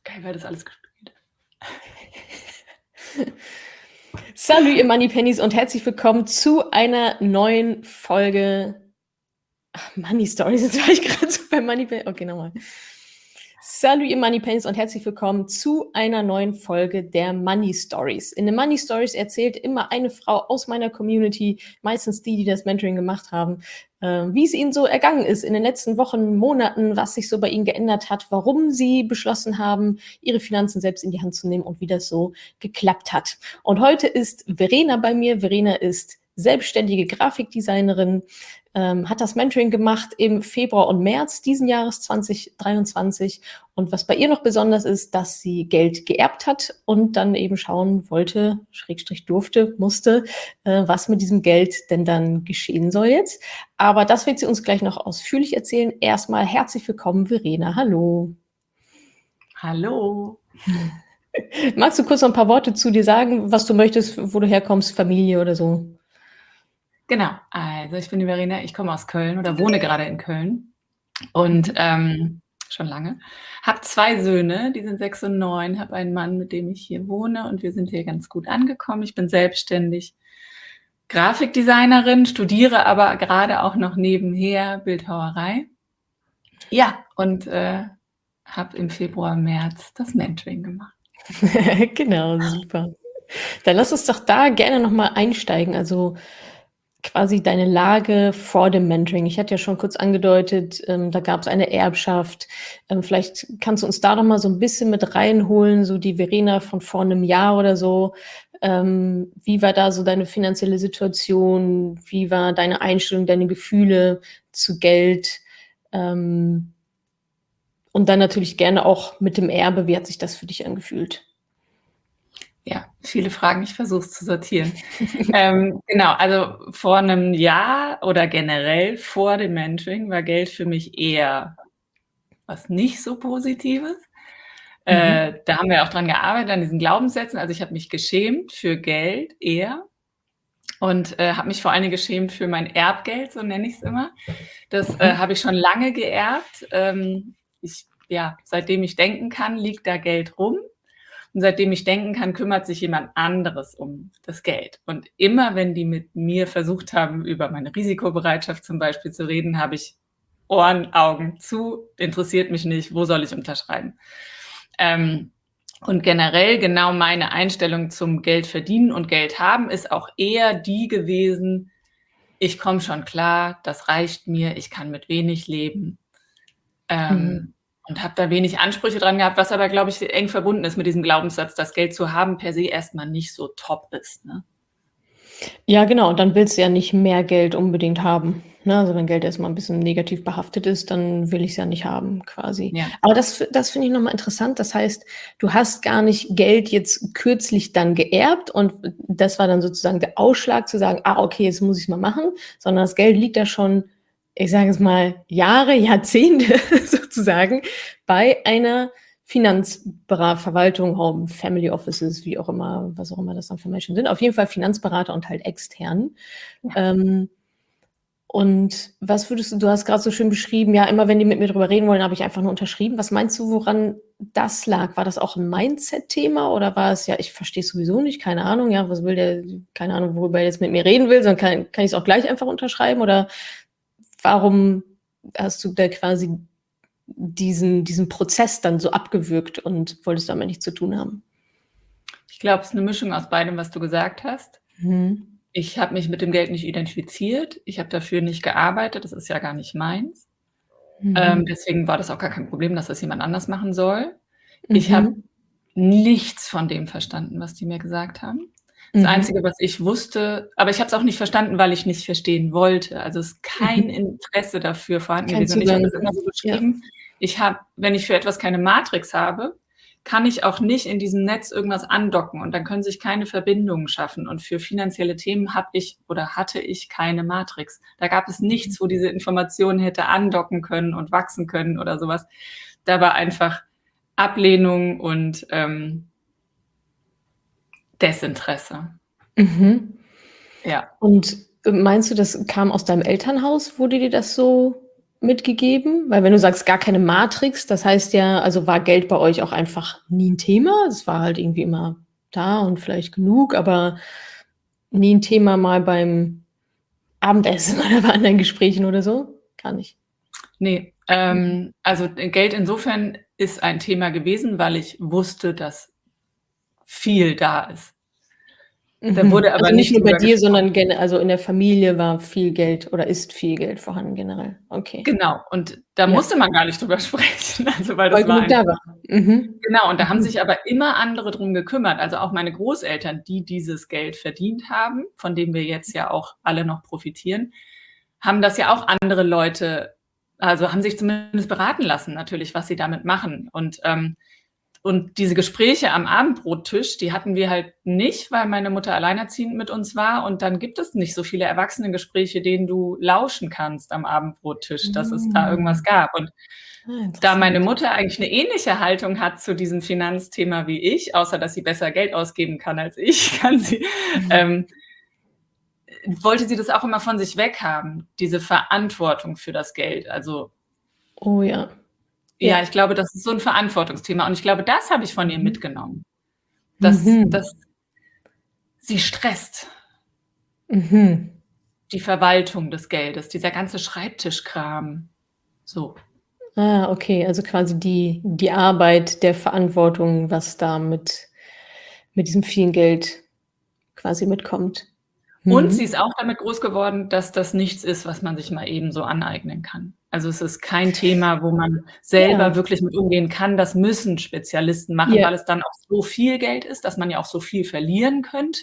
Geil, wer das alles gespielt. Salut, ihr Moneypennies und herzlich willkommen zu einer neuen Folge. Money Stories, jetzt war ich gerade so bei Moneypennies. Okay, nochmal. Salut, ihr Moneypennies und herzlich willkommen zu einer neuen Folge der Money Stories. In den Money Stories erzählt immer eine Frau aus meiner Community, meistens die das Mentoring gemacht haben, wie es ihnen so ergangen ist in den letzten Wochen, Monaten, was sich so bei ihnen geändert hat, warum sie beschlossen haben, ihre Finanzen selbst in die Hand zu nehmen und wie das so geklappt hat. Und heute ist Verena bei mir. Verena ist selbstständige Grafikdesignerin, hat das Mentoring gemacht im Februar und März diesen Jahres 2023. Und was bei ihr noch besonders ist, dass sie Geld geerbt hat und dann eben schauen wollte, Schrägstrich durfte, musste, was mit diesem Geld denn dann geschehen soll jetzt. Aber das wird sie uns gleich noch ausführlich erzählen. Erstmal herzlich willkommen, Verena. Hallo. Hallo. Magst du kurz noch ein paar Worte zu dir sagen, was du möchtest, wo du herkommst, Familie oder so? Genau, also ich bin die Verena, ich komme aus Köln oder wohne gerade in Köln und schon lange. Habe 2 Söhne, die sind 6 und 9, habe einen Mann, mit dem ich hier wohne und wir sind hier ganz gut angekommen. Ich bin selbstständig Grafikdesignerin, studiere aber gerade auch noch nebenher Bildhauerei. Ja, und habe im Februar, März das Mentoring gemacht. Genau, super. Dann lass uns doch da gerne noch mal einsteigen, also quasi deine Lage vor dem Mentoring. Ich hatte ja schon kurz angedeutet, da gab es eine Erbschaft. Vielleicht kannst du uns da noch mal so ein bisschen mit reinholen, so die Verena von vor einem Jahr oder so. Wie war da so deine finanzielle Situation? Wie war deine Einstellung, deine Gefühle zu Geld? Und dann natürlich gerne auch mit dem Erbe. Wie hat sich das für dich angefühlt? Ja, viele Fragen, ich versuche es zu sortieren. Genau, also vor einem Jahr oder generell vor dem Mentoring war Geld für mich eher was nicht so Positives. Da haben wir auch dran gearbeitet, an diesen Glaubenssätzen. Also ich habe mich geschämt für Geld eher und habe mich vor allen Dingen geschämt für mein Erbgeld, so nenne ich es immer. Das habe ich schon lange geerbt. Seitdem ich denken kann, liegt da Geld rum. Und seitdem ich denken kann, kümmert sich jemand anderes um das Geld. Und immer, wenn die mit mir versucht haben, über meine Risikobereitschaft zum Beispiel zu reden, habe ich Ohren, Augen zu, interessiert mich nicht, wo soll ich unterschreiben? Und generell genau meine Einstellung zum Geld verdienen und Geld haben ist auch eher die gewesen, ich komme schon klar, das reicht mir, ich kann mit wenig leben. Und habe da wenig Ansprüche dran gehabt, was aber, glaube ich, eng verbunden ist mit diesem Glaubenssatz, dass Geld zu haben per se erstmal nicht so top ist. Ne? Ja, genau. Und dann willst du ja nicht mehr Geld unbedingt haben. Ne? Also wenn Geld erstmal ein bisschen negativ behaftet ist, dann will ich es ja nicht haben, quasi. Ja. Aber das finde ich nochmal interessant. Das heißt, du hast gar nicht Geld jetzt kürzlich dann geerbt und das war dann sozusagen der Ausschlag zu sagen, okay, jetzt muss ich es mal machen, sondern das Geld liegt da schon, ich sage es mal, Jahre, Jahrzehnte sozusagen bei einer Finanzverwaltung, Family Offices, wie auch immer, was auch immer das dann für Menschen sind. Auf jeden Fall Finanzberater und halt extern. Ja. Und was würdest du hast gerade so schön beschrieben, ja, immer wenn die mit mir drüber reden wollen, habe ich einfach nur unterschrieben. Was meinst du, woran das lag? War das auch ein Mindset-Thema oder war es, ja, ich verstehe es sowieso nicht, keine Ahnung, ja, was will der, keine Ahnung, worüber er jetzt mit mir reden will, sondern kann ich es auch gleich einfach unterschreiben oder warum hast du da quasi diesen Prozess dann so abgewürgt und wolltest damit nichts zu tun haben? Ich glaube, es ist eine Mischung aus beidem, was du gesagt hast. Ich habe mich mit dem Geld nicht identifiziert. Ich habe dafür nicht gearbeitet. Das ist ja gar nicht meins. Deswegen war das auch gar kein Problem, dass das jemand anders machen soll. Ich habe nichts von dem verstanden, was die mir gesagt haben. Das Einzige, was ich wusste, aber ich habe es auch nicht verstanden, weil ich nicht verstehen wollte. Also es ist kein Interesse dafür vorhanden Kein gewesen. Und ich habe Zugang. das immer so Ja. beschrieben, wenn ich für etwas keine Matrix habe, kann ich auch nicht in diesem Netz irgendwas andocken und dann können sich keine Verbindungen schaffen. Und für finanzielle Themen hatte ich keine Matrix. Da gab es nichts, wo diese Information hätte andocken können und wachsen können oder sowas. Da war einfach Ablehnung und Desinteresse. Ja. Und meinst du, das kam aus deinem Elternhaus? Wurde dir das so mitgegeben? Weil wenn du sagst, gar keine Matrix, das heißt ja, also war Geld bei euch auch einfach nie ein Thema? Es war halt irgendwie immer da und vielleicht genug, aber nie ein Thema mal beim Abendessen oder bei anderen Gesprächen oder so? Gar nicht. Ne, also, Geld insofern ist ein Thema gewesen, weil ich wusste, dass viel da ist. Da wurde aber Also nicht nicht nur bei drüber dir, gesprochen. sondern also in der Familie war viel Geld oder ist viel Geld vorhanden generell. Okay. Genau, und da Ja, musste man gar nicht drüber sprechen, also, weil weil das war genug da einfach war. Mhm. genau, und da haben Mhm. sich aber immer andere drum gekümmert. Also, auch meine Großeltern, die dieses Geld verdient haben, von dem wir jetzt ja auch alle noch profitieren, haben das ja auch andere Leute also, haben sich zumindest beraten lassen natürlich, was sie damit machen. Und diese Gespräche am Abendbrottisch, die hatten wir halt nicht, weil meine Mutter alleinerziehend mit uns war und dann gibt es nicht so viele Erwachsenengespräche, denen du lauschen kannst am Abendbrottisch, dass es da irgendwas Hm. gab. Und Ah, da meine interessant. Mutter eigentlich 'ne ähnliche Haltung hat zu diesem Finanzthema wie ich, außer dass sie besser Geld ausgeben kann als ich, kann sie Mhm. ähm, wollte sie das auch immer von sich weghaben, diese Verantwortung für das Geld. Also, Oh ja. ja, Ja. ich glaube, das ist so 'n Verantwortungsthema und ich glaube, das habe ich von ihr Mhm. mitgenommen, Mhm. dass sie stresst, Mhm. die Verwaltung des Geldes, dieser ganze Schreibtischkram, so. Ah, okay, also quasi die Arbeit der Verantwortung, was da mit diesem vielen Geld quasi mitkommt. Und sie Mhm. ist auch damit groß geworden, dass das nichts ist, was man sich mal eben so aneignen kann. Also, es ist kein Thema, wo man Ja, selber wirklich mit umgehen kann. Das müssen Spezialisten machen, ja, weil es dann auch so viel Geld ist, dass man ja auch so viel verlieren könnte.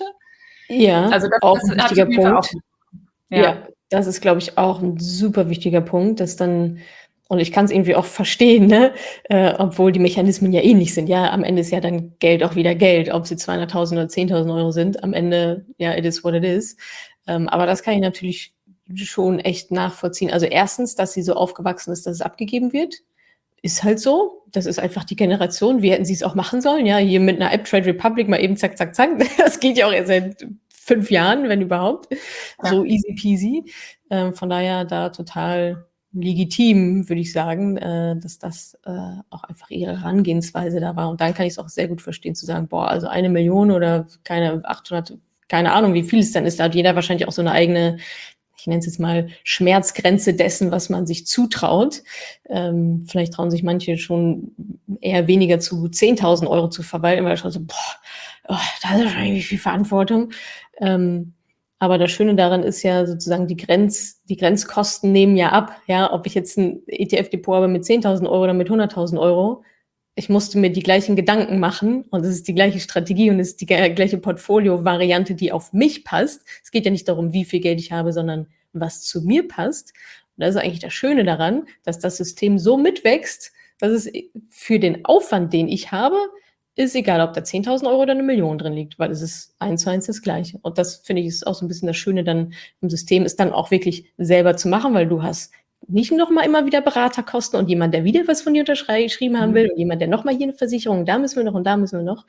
ja, Also, auch das 'n habe ich wichtiger auf jeden Fall auch Punkt. mitbekommen. Ja. Ja, das ist, glaube ich, auch 'n super wichtiger Punkt, dass dann und ich kann's irgendwie auch verstehen, ne, obwohl die Mechanismen ja ähnlich sind. Ja, am Ende ist ja dann Geld auch wieder Geld, ob sie 200.000 oder 10.000 € sind. Am Ende, ja, it is what it is. Aber das kann ich natürlich schon echt nachvollziehen. Also, erstens, dass sie so aufgewachsen ist, dass es abgegeben wird. Ist halt so. Das ist einfach die Generation. Wie hätten sie's auch machen sollen? Ja, hier mit 'ner App Trade Republic mal eben zack, zack, zack. Das geht ja auch erst seit 5 Jahren, wenn überhaupt. So Ja. easy peasy. Von daher da total legitim, würde ich sagen, dass das, auch einfach ihre Herangehensweise da war. Und dann kann ich's auch sehr gut verstehen zu sagen: „Boah, also 1.000.000 oder keine 800 keine Ahnung, wie viel es dann ist." Da hat jeder wahrscheinlich auch so 'ne eigene, ich nenne es jetzt mal, Schmerzgrenze dessen, was man sich zutraut. Vielleicht trauen sich manche schon eher weniger zu, 10.000 € zu verwalten, weil schon so: „Boah, oh, das ist schon irgendwie viel Verantwortung." Ähm, aber das Schöne daran ist ja sozusagen die Grenzkosten nehmen ja ab, ja, ob ich jetzt 'n ETF-Depot habe mit 10.000 € oder mit 100.000 €. Ich musste mir die gleichen Gedanken machen und es ist die gleiche Strategie und es ist die gleiche Portfolio-Variante, die auf mich passt. Es geht ja nicht darum, wie viel Geld ich habe, sondern was zu mir passt. Und das ist eigentlich das Schöne daran, dass das System so mitwächst, dass es für den Aufwand, den ich habe, ist egal, ob da 10.000 € oder 1.000.000 drin liegt, weil es ist eins zu eins das Gleiche. Und das finde ich, ist auch so 'n bisschen das Schöne dann im System, ist dann auch wirklich selber zu machen, weil du hast nicht noch mal immer wieder Beraterkosten und jemand, der wieder was von dir unterschrieben haben Mhm. will und jemand, der noch mal hier 'ne Versicherung, da müssen wir noch und da müssen wir noch.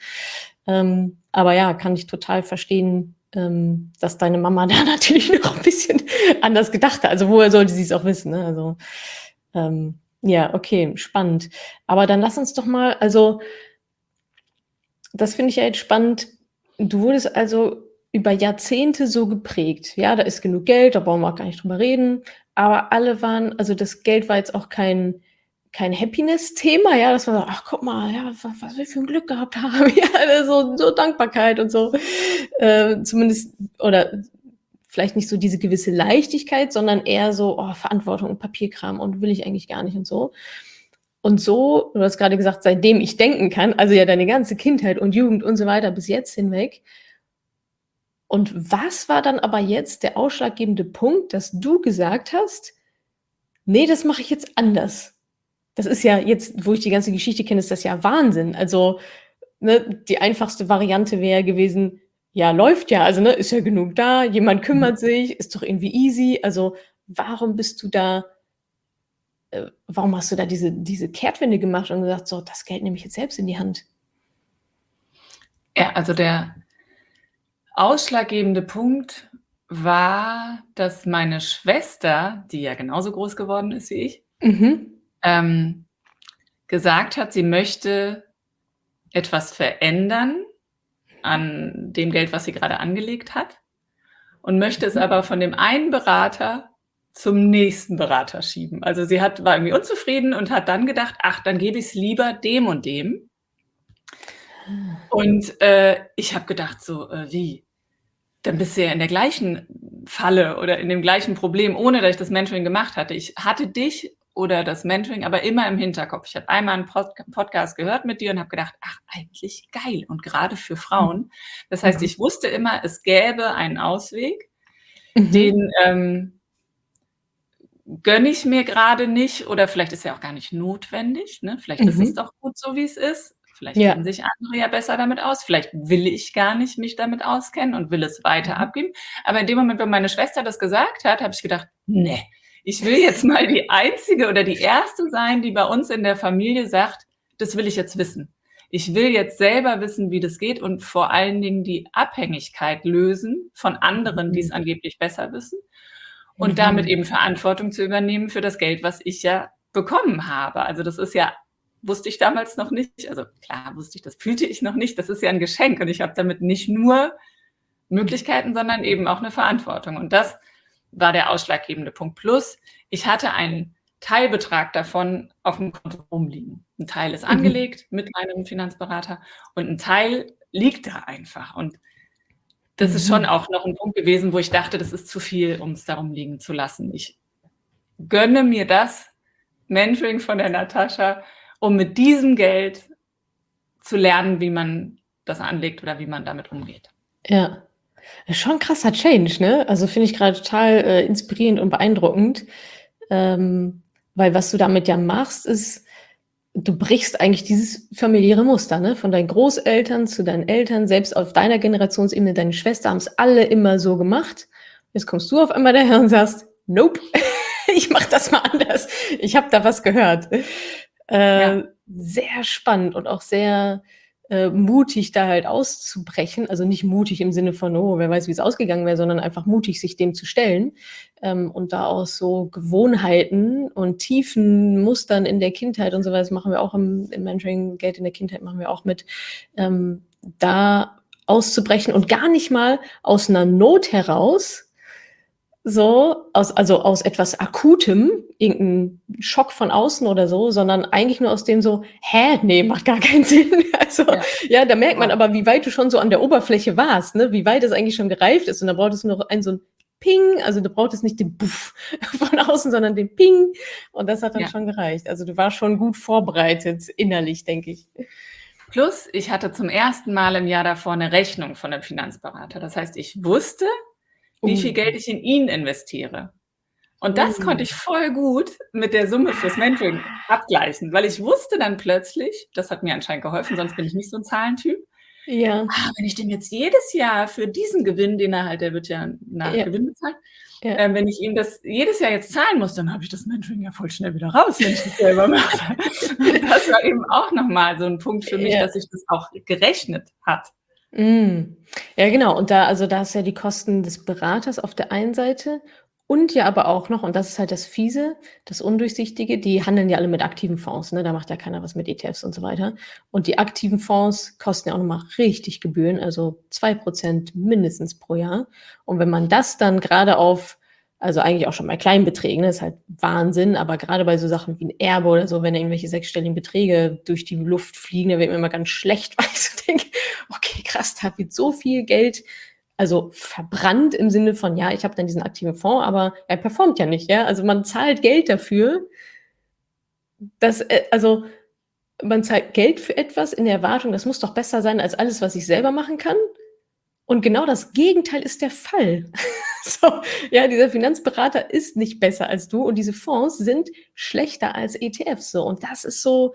Aber ja, kann ich total verstehen, dass deine Mama da natürlich noch 'n bisschen anders gedacht hat. Also, woher sollte sie's auch wissen, ne? Also, ja, okay, spannend. Aber dann lass uns doch mal, also, das finde ich ja jetzt spannend. Du wurdest also über Jahrzehnte so geprägt. Ja, da ist genug Geld, da brauchen wir auch gar nicht drüber reden. Aber alle waren, also, das Geld war jetzt auch kein Happiness-Thema, ja, dass man sagt: „Ach, guck mal, ja, was wir für 'n Glück gehabt haben." Ja, so Dankbarkeit und so. Zumindest oder vielleicht nicht so diese gewisse Leichtigkeit, sondern eher so: „Oh, Verantwortung und Papierkram und will ich eigentlich gar nicht" und so. Und so, du hast grade gesagt, seitdem ich denken kann, also ja deine ganze Kindheit und Jugend und so weiter bis jetzt hinweg. Und was war dann aber jetzt der ausschlaggebende Punkt, dass du gesagt hast: „Ne, das mache ich jetzt anders?" Das ist ja jetzt, wo ich die ganze Geschichte kenne, ist das ja Wahnsinn. Also, ne, die einfachste Variante wäre gewesen: „Ja, läuft ja, also, ne, ist ja genug da, jemand Mhm. kümmert sich, ist doch irgendwie easy." Also, warum bist du da warum hast du da diese Kehrtwende gemacht und gesagt: „So, das Geld nehme ich jetzt selbst in die Hand?" Ja, also der ausschlaggebende Punkt war, dass meine Schwester, die ja genauso groß geworden ist wie ich, Mhm. Gesagt hat, sie möchte etwas verändern an dem Geld, was sie gerade angelegt hat und möchte es aber von dem einen Berater zum nächsten Berater schieben. Also sie war irgendwie unzufrieden und hat dann gedacht, ach, dann gebe ich es lieber dem und dem. Und ich habe gedacht, so, wie? Dann bist du ja in der gleichen Falle oder in dem gleichen Problem, ohne dass ich das Mentoring gemacht hatte. Ich hatte dich oder das Mentoring aber immer im Hinterkopf. Ich habe einmal einen Podcast gehört mit dir und habe gedacht, ach, eigentlich geil und gerade für Frauen. Das heißt, ich wusste immer, es gäbe einen Ausweg, den gönne ich mir gerade nicht oder vielleicht ist er auch gar nicht notwendig. Ne? Vielleicht ist es doch gut so, wie es ist. Vielleicht Ja. kennen sich andere ja besser damit aus. Vielleicht will ich gar nicht mich damit auskennen und will es weiter abgeben. Aber in dem Moment, wenn meine Schwester das gesagt hat, habe ich gedacht, nee, ich will jetzt mal die Einzige oder die Erste sein, die bei uns in der Familie sagt, das will ich jetzt wissen. Ich will jetzt selber wissen, wie das geht und vor allen Dingen die Abhängigkeit lösen von anderen, die es angeblich besser wissen. Und damit eben Verantwortung zu übernehmen für das Geld, was ich ja bekommen habe. Also das ist ja, wusste ich damals noch nicht, also klar wusste ich, das fühlte ich noch nicht, das ist ja ein Geschenk und ich habe damit nicht nur Möglichkeiten, sondern eben auch eine Verantwortung. Und das war der ausschlaggebende Punkt. Plus, ich hatte einen Teilbetrag davon auf dem Konto rumliegen. Ein Teil ist angelegt mit meinem Finanzberater und ein Teil liegt da einfach. Und das ist schon auch noch ein Punkt gewesen, wo ich dachte, das ist zu viel, um es darum liegen zu lassen. Ich gönne mir das Mentoring von der Natascha, um mit diesem Geld zu lernen, wie man das anlegt oder wie man damit umgeht. Ja. Das ist schon 'n krasser Change, ne? Also, finde ich gerade total, inspirierend und beeindruckend, weil was du damit ja machst, ist, du brichst eigentlich dieses familiäre Muster, ne? Von deinen Großeltern zu deinen Eltern, selbst auf deiner Generationsebene, deine Schwester haben's alle immer so gemacht. Jetzt kommst du auf einmal daher und sagst: „Nope, ich mache das mal anders. Ich habe da was gehört." Ja. Sehr spannend und auch sehr, mutig, da halt auszubrechen. Also, nicht mutig im Sinne von: „Oh, wer weiß, wie's ausgegangen wäre", sondern einfach mutig, sich dem zu stellen, und da aus so Gewohnheiten und tiefen Mustern in der Kindheit und so was machen wir auch im Mentoring Geld in der Kindheit machen wir auch mit, da auszubrechen und gar nicht mal aus 'ner Not heraus, so, aus etwas Akutem, irgend 'n Schock von außen oder so, sondern eigentlich nur aus dem so: „Hä? Ne, macht gar keinen Sinn." Also, Ja. ja, da merkt man aber, wie weit du schon so an der Oberfläche warst, ne? Wie weit es eigentlich schon gereift ist und da braucht es nur noch so 'n Ping, also, du brauchtest nicht den Buff von außen, sondern den Ping und das hat dann Ja. schon gereicht. Also, du warst schon gut vorbereitet innerlich, denke ich. Plus, ich hatte zum ersten Mal im Jahr davor eine Rechnung von 'nem Finanzberater. Das heißt, ich wusste, wie viel Geld ich in ihn investiere. Und das konnte ich voll gut mit der Summe fürs Mentoring abgleichen, weil ich wusste dann plötzlich, das hat mir anscheinend geholfen, sonst bin ich nicht so 'n Zahlentyp. Ja, Wenn ich dem jetzt jedes Jahr für diesen Gewinn, den er halt, der wird ja nach ja, Gewinn bezahlt, ja. wenn ich ihm das jedes Jahr jetzt zahlen muss, dann habe ich das Mentoring ja voll schnell wieder raus, wenn ich das selber mache. Und das war eben auch noch mal so 'n Punkt für mich, Ja. dass sich das auch gerechnet hat. Ja, genau. Und da hast du ja die Kosten des Beraters auf der einen Seite und ja aber auch noch, und das ist halt das Fiese, das Undurchsichtige, die handeln ja alle mit aktiven Fonds, ne? Da macht ja keiner was mit ETFs und so weiter. Und die aktiven Fonds kosten ja auch noch mal richtig Gebühren, also 2% mindestens pro Jahr. Und wenn man das dann grade auf, also eigentlich auch schon bei kleinen Beträgen, ne, ist halt Wahnsinn, aber grade bei so Sachen wie 'n Erbe oder so, wenn da irgendwelche sechsstelligen Beträge durch die Luft fliegen, da wird mir immer ganz schlecht, weil ich so denke: „Okay, krass, da wird so viel Geld, also verbrannt im Sinne von, ja, ich habe dann diesen aktiven Fonds, aber er performt ja nicht, ja?" Also, man zahlt Geld dafür, dass, also, man zahlt Geld für etwas in der Erwartung, das muss doch besser sein als alles, was ich selber machen kann. Und genau das Gegenteil ist der Fall. So, ja, dieser Finanzberater ist nicht besser als du und diese Fonds sind schlechter als ETFs so. Und das ist so,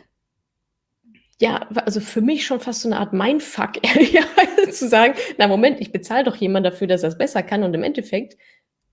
ja, also für mich schon fast so 'ne Art Mindfuck, ehrlicherweise zu sagen: „Na Moment, ich bezahle doch jemand dafür, dass er's besser kann und im Endeffekt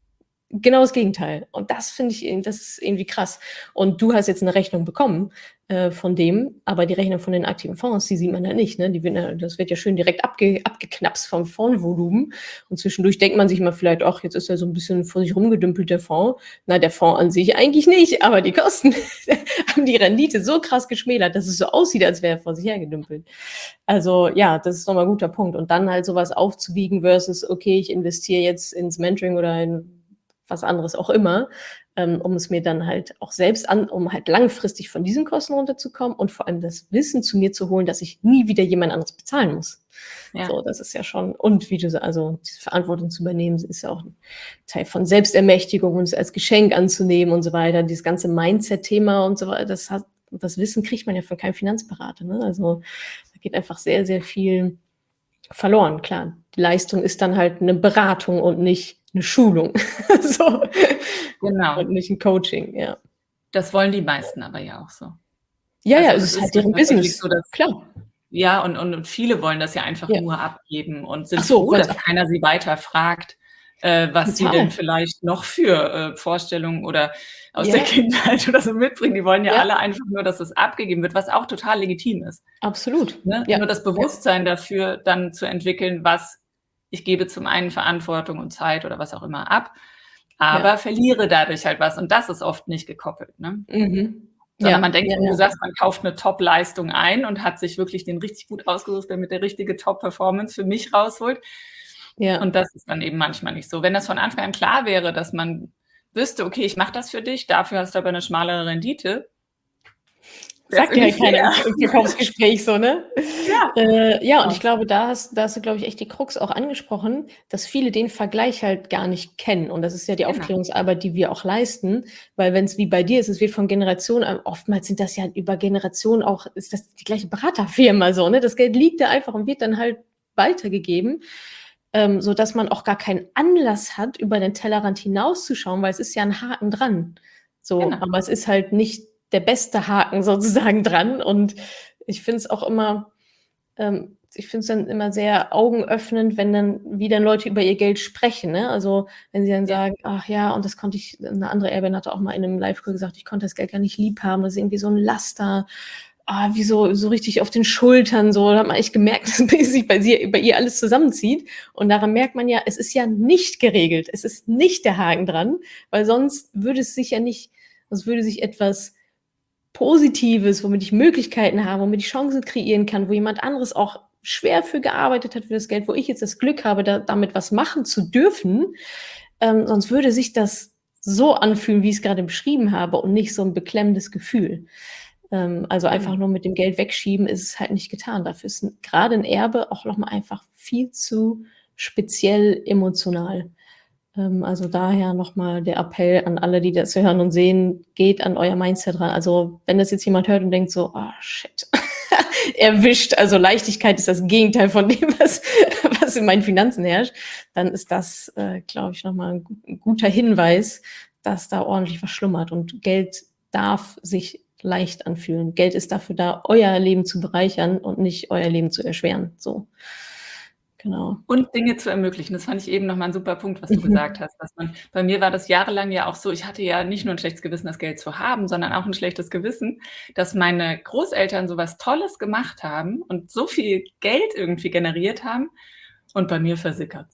genau das Gegenteil. Und das finde ich, das ist irgendwie krass. Und du hast jetzt eine Rechnung bekommen von dem, aber die Rechnung von den aktiven Fonds, die sieht man ja nicht. Ne? Das wird ja schön direkt abgeknapst vom Fondsvolumen. Und zwischendurch denkt man sich mal vielleicht, ach, jetzt ist ja so ein bisschen vor sich rumgedümpelt, der Fonds. Na, der Fonds an sich eigentlich nicht, aber die Kosten haben die Rendite so krass geschmälert, dass es so aussieht, als wäre er vor sich hergedümpelt. Also ja, das ist nochmal ein guter Punkt. Und dann halt sowas aufzuwiegen versus, okay, ich investiere jetzt ins Mentoring oder in was anderes auch immer, um es mir dann halt auch selbst um halt langfristig von diesen Kosten runterzukommen und vor allem das Wissen zu mir zu holen, dass ich nie wieder jemand anderes bezahlen muss. Ja. So, das ist ja schon, und wie du sagst, also diese Verantwortung zu übernehmen, ist ja auch ein Teil von Selbstermächtigung und es als Geschenk anzunehmen und so weiter. Dieses ganze Mindset-Thema und so weiter, das Wissen kriegt man ja von keinem Finanzberater. Ne? Also da geht einfach sehr, sehr viel verloren. Klar, die Leistung ist dann halt eine Beratung und nicht eine Schulung. So. Genau. Und nicht ein Coaching, ja. Das wollen die meisten aber ja auch so. Ja, Also ja, es ist halt deren Business. so, dass, Klar. ja, und viele wollen das ja einfach Ja. nur abgeben und sind Ach so, froh, wollt's dass keiner sie weiter fragt, was sie Total. denn vielleicht noch für Vorstellungen oder aus Ja. der Kindheit oder so mitbringen. Die wollen ja Ja. alle einfach nur, dass es abgegeben wird, was auch total legitim ist. Absolut. Ne? Ja. Nur das Bewusstsein dafür dann zu entwickeln, ich gebe zum einen Verantwortung und Zeit oder was auch immer ab, aber verliere dadurch halt was. Und das ist oft nicht gekoppelt. Ne? Mhm. Sondern man denkt, ja, wie du sagst, man kauft eine Top-Leistung ein und hat sich wirklich den richtig gut ausgesucht, damit der richtige Top-Performance für mich rausholt. Ja. Und das ist dann eben manchmal nicht so. Wenn das von Anfang an klar wäre, dass man wüsste, okay, ich mache das für dich, dafür hast du aber eine schmalere Rendite. Sagt dir halt keiner im Verkaufsgespräch so, ne? Ja. Und ich glaube, da hast du, glaube ich, echt die Krux auch angesprochen, dass viele den Vergleich halt gar nicht kennen. Und das ist ja die Aufklärungsarbeit, die wir auch leisten, weil wenn es wie bei dir ist, es wird von Generation, oftmals sind das ja über Generationen auch, ist das die gleiche Beraterfirma so, ne? Das Geld liegt da einfach und wird dann halt weitergegeben, so dass man auch gar keinen Anlass hat, über den Tellerrand hinauszuschauen, weil es ist ja ein Haken dran. So, aber es ist halt nicht der beste Haken sozusagen dran. Und ich finde es auch immer, ich finde es dann immer sehr augenöffnend, wenn dann wieder Leute über ihr Geld sprechen. Ne? Also wenn sie dann sagen, ach ja, und das konnte ich, eine andere Erbin hatte auch mal in einem Live-Call gesagt, ich konnte das Geld gar nicht lieb haben, das ist irgendwie so ein Laster, wie so richtig auf den Schultern, so, da hat man echt gemerkt, dass sich bei ihr alles zusammenzieht. Und daran merkt man ja, es ist ja nicht geregelt, es ist nicht der Haken dran, weil sonst würde es sich ja nicht, sonst würde sich etwas Positives, womit ich Möglichkeiten habe, womit ich Chancen kreieren kann, wo jemand anderes auch schwer für gearbeitet hat für das Geld, wo ich jetzt das Glück habe, damit was machen zu dürfen, sonst würde sich das so anfühlen, wie ich es gerade beschrieben habe und nicht so ein beklemmendes Gefühl. Also einfach nur mit dem Geld wegschieben, ist es halt nicht getan. Dafür ist gerade ein Erbe auch nochmal einfach viel zu speziell emotional. Also daher nochmal der Appell an alle, die das hören und sehen, geht an euer Mindset ran. Also wenn das jetzt jemand hört und denkt so, shit, erwischt, also Leichtigkeit ist das Gegenteil von dem, was in meinen Finanzen herrscht, dann ist das, glaube ich, nochmal ein guter Hinweis, dass da ordentlich was schlummert. Und Geld darf sich leicht anfühlen. Geld ist dafür da, euer Leben zu bereichern und nicht euer Leben zu erschweren. So. Genau. Und Dinge zu ermöglichen. Das fand ich eben nochmal ein super Punkt, was du gesagt hast. Bei mir war das jahrelang ja auch so, ich hatte ja nicht nur ein schlechtes Gewissen, das Geld zu haben, sondern auch ein schlechtes Gewissen, dass meine Großeltern so was Tolles gemacht haben und so viel Geld irgendwie generiert haben und bei mir versickert.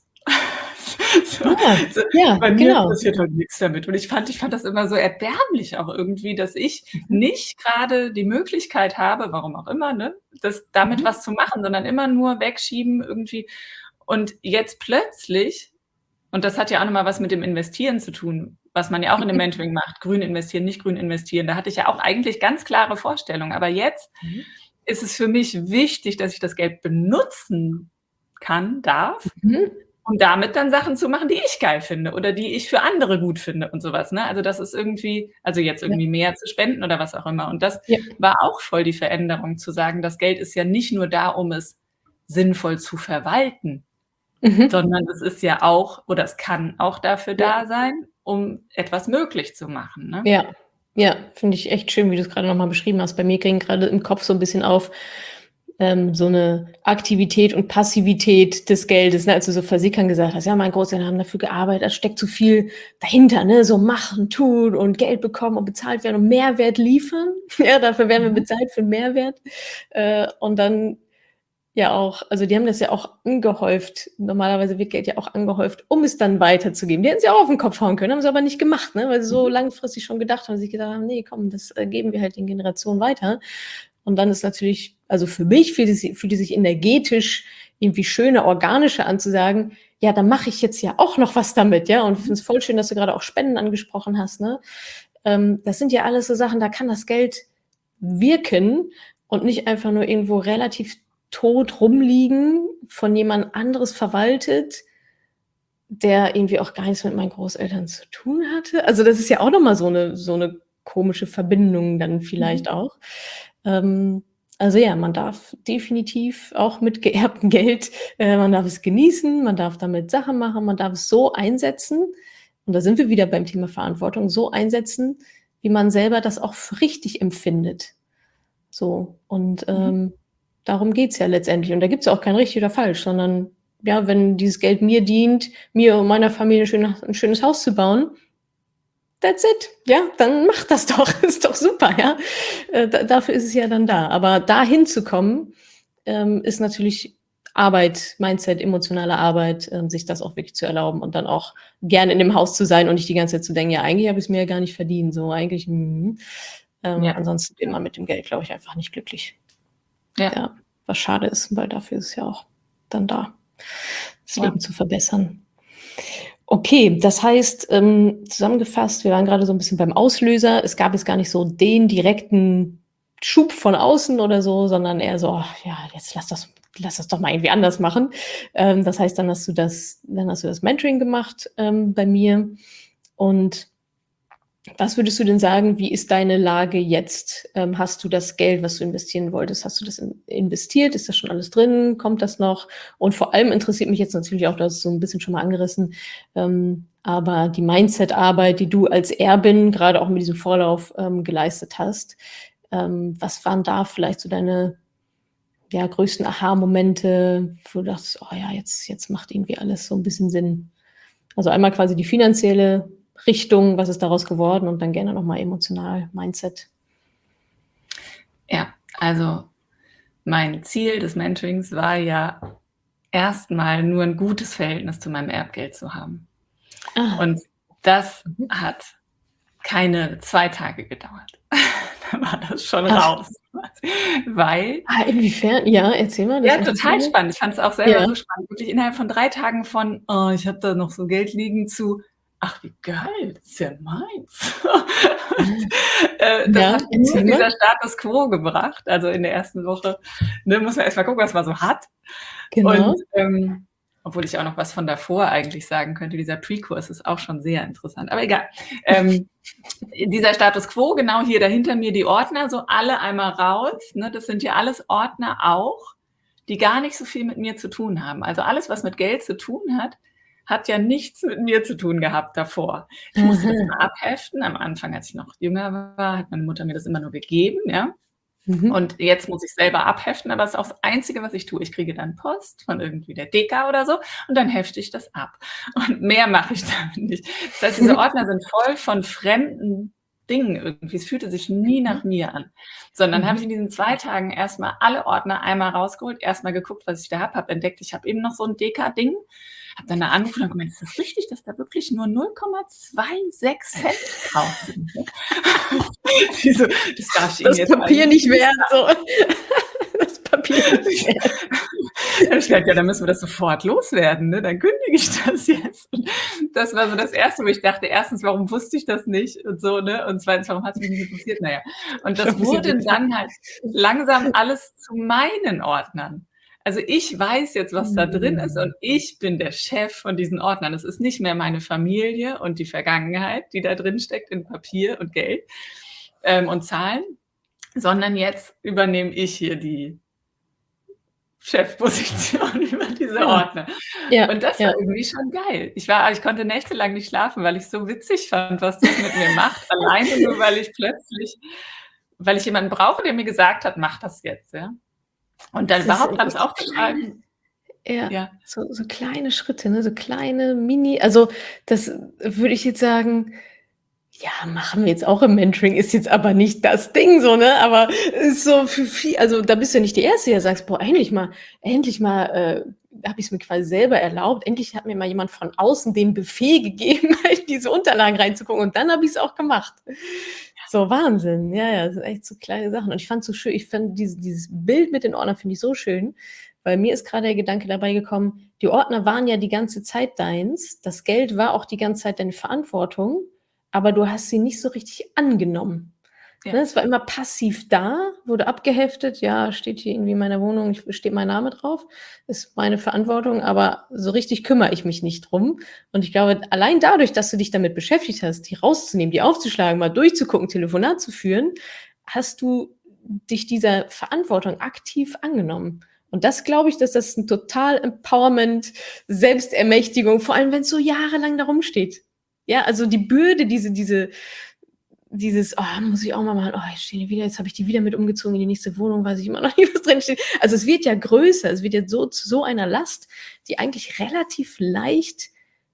Bei mir passiert halt nichts damit. Und ich fand das immer so erbärmlich auch irgendwie, dass ich nicht gerade die Möglichkeit habe, warum auch immer, ne, damit was zu machen, sondern immer nur wegschieben irgendwie. Und jetzt plötzlich, und das hat ja auch nochmal was mit dem Investieren zu tun, was man ja auch in dem Mentoring macht, grün investieren, nicht grün investieren, da hatte ich ja auch eigentlich ganz klare Vorstellungen. Aber jetzt ist es für mich wichtig, dass ich das Geld benutzen darf, um damit dann Sachen zu machen, die ich geil finde oder die ich für andere gut finde und sowas. Ne? Also das ist irgendwie, also jetzt irgendwie mehr zu spenden oder was auch immer. Und das war auch voll die Veränderung, zu sagen, das Geld ist ja nicht nur da, um es sinnvoll zu verwalten, sondern es ist ja auch, oder es kann auch dafür da sein, um etwas möglich zu machen. Ne? Ja, finde ich echt schön, wie du es gerade nochmal beschrieben hast. Bei mir ging gerade im Kopf so ein bisschen auf, so eine Aktivität und Passivität des Geldes, ne? Als du so versickern gesagt hast, ja, meine Großeltern haben dafür gearbeitet, da steckt zu viel dahinter, ne? So machen, tun und Geld bekommen und bezahlt werden und Mehrwert liefern. Ja, dafür werden wir bezahlt für Mehrwert. Und dann ja auch, also die haben das ja auch angehäuft. Normalerweise wird Geld ja auch angehäuft, um es dann weiterzugeben. Die hätten sie auch auf den Kopf hauen können, haben sie aber nicht gemacht, ne? Weil sie so langfristig schon gedacht haben, sich gedacht haben, nee, komm, das geben wir halt den Generationen weiter. Und dann ist natürlich, also für mich fühlt es sich energetisch irgendwie schöner, organischer an zu sagen, ja, dann mache ich jetzt ja auch noch was damit, ja. Und ich finde es voll schön, dass du gerade auch Spenden angesprochen hast, ne? Das sind ja alles so Sachen, da kann das Geld wirken und nicht einfach nur irgendwo relativ tot rumliegen, von jemand anderes verwaltet, der irgendwie auch gar nichts mit meinen Großeltern zu tun hatte. Also das ist ja auch nochmal so eine komische Verbindung dann vielleicht auch. Also ja, man darf definitiv auch mit geerbtem Geld, man darf es genießen, man darf damit Sachen machen, man darf es so einsetzen, und da sind wir wieder beim Thema Verantwortung, so einsetzen, wie man selber das auch für richtig empfindet. So, und darum geht's ja letztendlich. Und da gibt's ja auch kein richtig oder falsch, sondern ja, wenn dieses Geld mir dient, mir und meiner Familie ein schönes Haus zu bauen, that's it. Ja, dann mach das doch. Ist doch super, ja. Dafür ist es ja dann da. Aber dahin zu kommen, ist natürlich Arbeit, Mindset, emotionale Arbeit, sich das auch wirklich zu erlauben und dann auch gerne in dem Haus zu sein und nicht die ganze Zeit zu denken, ja, eigentlich habe ich es mir ja gar nicht verdient. So, eigentlich, Ja. ansonsten wird man mit dem Geld, glaube ich, einfach nicht glücklich. Ja. Ja, was schade ist, weil dafür ist es ja auch dann da, das Ja. Leben zu verbessern. Okay, das heißt, zusammengefasst, wir waren gerade so ein bisschen beim Auslöser. Es gab jetzt gar nicht so den direkten Schub von außen oder so, sondern eher so, ach ja, jetzt lass das doch mal irgendwie anders machen. Das heißt, dann hast du das Mentoring gemacht, bei mir. Und was würdest du denn sagen, wie ist deine Lage jetzt? Hast du das Geld, was du investieren wolltest, hast du das investiert? Ist das schon alles drin? Kommt das noch? Und vor allem interessiert mich jetzt natürlich auch, du hast es so ein bisschen schon mal angerissen, aber die Mindset-Arbeit, die du als Erbin, gerade auch mit diesem Vorlauf, geleistet hast, was waren da vielleicht so deine größten Aha-Momente, wo du dachtest, oh ja, jetzt macht irgendwie alles so ein bisschen Sinn? Also einmal quasi die finanzielle Richtung, was ist daraus geworden, und dann gerne nochmal emotional, Mindset. Ja, also mein Ziel des Mentorings war ja erstmal nur ein gutes Verhältnis zu meinem Erbgeld zu haben. Und das hat keine 2 Tage gedauert. Da war das schon raus. Weil inwiefern? Ja, erzähl mal. Ja, total spannend. Ich fand es auch selber so spannend. Wirklich innerhalb von 3 Tagen von: „Oh, ich habe da noch so Geld liegen“ zu: „Ach, wie geil, das ist ja meins.“ Das hat nur dieser Status quo gebracht. Also, in der ersten Woche, ne, muss man erst mal gucken, was man so hat. Genau. Und, obwohl ich auch noch was von davor eigentlich sagen könnte, dieser Pre-Kurs ist auch schon sehr interessant, aber egal. Dieser Status quo, genau hier dahinter mir die Ordner, so alle einmal raus, ne? Das sind ja alles Ordner auch, die gar nicht so viel mit mir zu tun haben. Also alles, was mit Geld zu tun hat, hat ja nichts mit mir zu tun gehabt davor. Ich musste das mal abheften. Am Anfang, als ich noch jünger war, hat meine Mutter mir das immer nur gegeben, ja. Und jetzt muss ich selber abheften, aber das ist auch das Einzige, was ich tue. Ich kriege dann Post von irgendwie der Deka oder so und dann hefte ich das ab. Und mehr mache ich damit nicht. Das heißt, diese Ordner sind voll von fremden Dingen irgendwie. Es fühlte sich nie nach mir an. Sondern habe ich in diesen 2 Tagen erstmal alle Ordner einmal rausgeholt, erstmal geguckt, was ich da habe entdeckt, ich habe eben noch so ein Deka-Ding, habe dann da angerufen und gemeint, ist das richtig, dass da wirklich nur 0,26 Cent drauf sind? So, das darf ich Ihnen Das jetzt Papier nicht wert, so. Das Papier nicht wert. Da habe ich gedacht, ja, dann müssen wir das sofort loswerden, ne? Dann kündige ich das jetzt. Und das war so das Erste, wo ich dachte, erstens, warum wusste ich das nicht und so, ne? Und zweitens, warum hat es mich nicht interessiert? Naja. Und das wurde dann halt langsam alles zu meinen Ordnern. Also ich weiß jetzt, was da drin ist, und ich bin der Chef von diesen Ordnern. Es ist nicht mehr meine Familie und die Vergangenheit, die da drin steckt in Papier und Geld, und Zahlen, sondern jetzt übernehme ich hier die Chefposition über diese Ordner. Ja, Und das war irgendwie schon geil. Ich konnte nächtelang nicht schlafen, weil ich so witzig fand, was das mit mir macht. Alleine nur, weil ich jemanden brauche, der mir gesagt hat, mach das jetzt, ja. Und dann Es ist überhaupt alles echt kleine aufzuschreiben. ja, Ja. so kleine Schritte, ne, so kleine also, das würde ich jetzt sagen, ja, machen wir jetzt auch im Mentoring, ist jetzt aber nicht das Ding so, ne? Aber ist so für viel, also da bist du ja nicht die Erste, die sagst, boah, endlich mal habe ich es mir quasi selber erlaubt. Endlich hat mir mal jemand von außen den Befehl gegeben, in diese Unterlagen reinzugucken. Und dann habe ich es auch gemacht. So Wahnsinn. Ja, ja, das sind echt so kleine Sachen. Und ich fand es so schön, ich fand dieses Bild mit den Ordnern finde ich so schön, weil mir ist gerade der Gedanke dabei gekommen, die Ordner waren ja die ganze Zeit deins, das Geld war auch die ganze Zeit deine Verantwortung, aber du hast sie nicht so richtig angenommen. Ja. Ne, es war immer passiv da, wurde abgeheftet, ja, steht hier irgendwie in meiner Wohnung, steht mein Name drauf, ist meine Verantwortung, aber so richtig kümmere ich mich nicht drum. Und ich glaube, allein dadurch, dass du dich damit beschäftigt hast, die rauszunehmen, die aufzuschlagen, mal durchzugucken, Telefonat zu führen, hast du dich dieser Verantwortung aktiv angenommen. Und das glaube ich, dass das ein total Empowerment, Selbstermächtigung, vor allem wenn es so jahrelang da rumsteht. Ja, also die Bürde, dieses, oh, muss ich auch mal machen, oh, jetzt habe ich die wieder mit umgezogen in die nächste Wohnung, weiß ich immer noch nicht, was drin steht. Also es wird ja größer, es wird ja so zu so einer Last, die eigentlich relativ leicht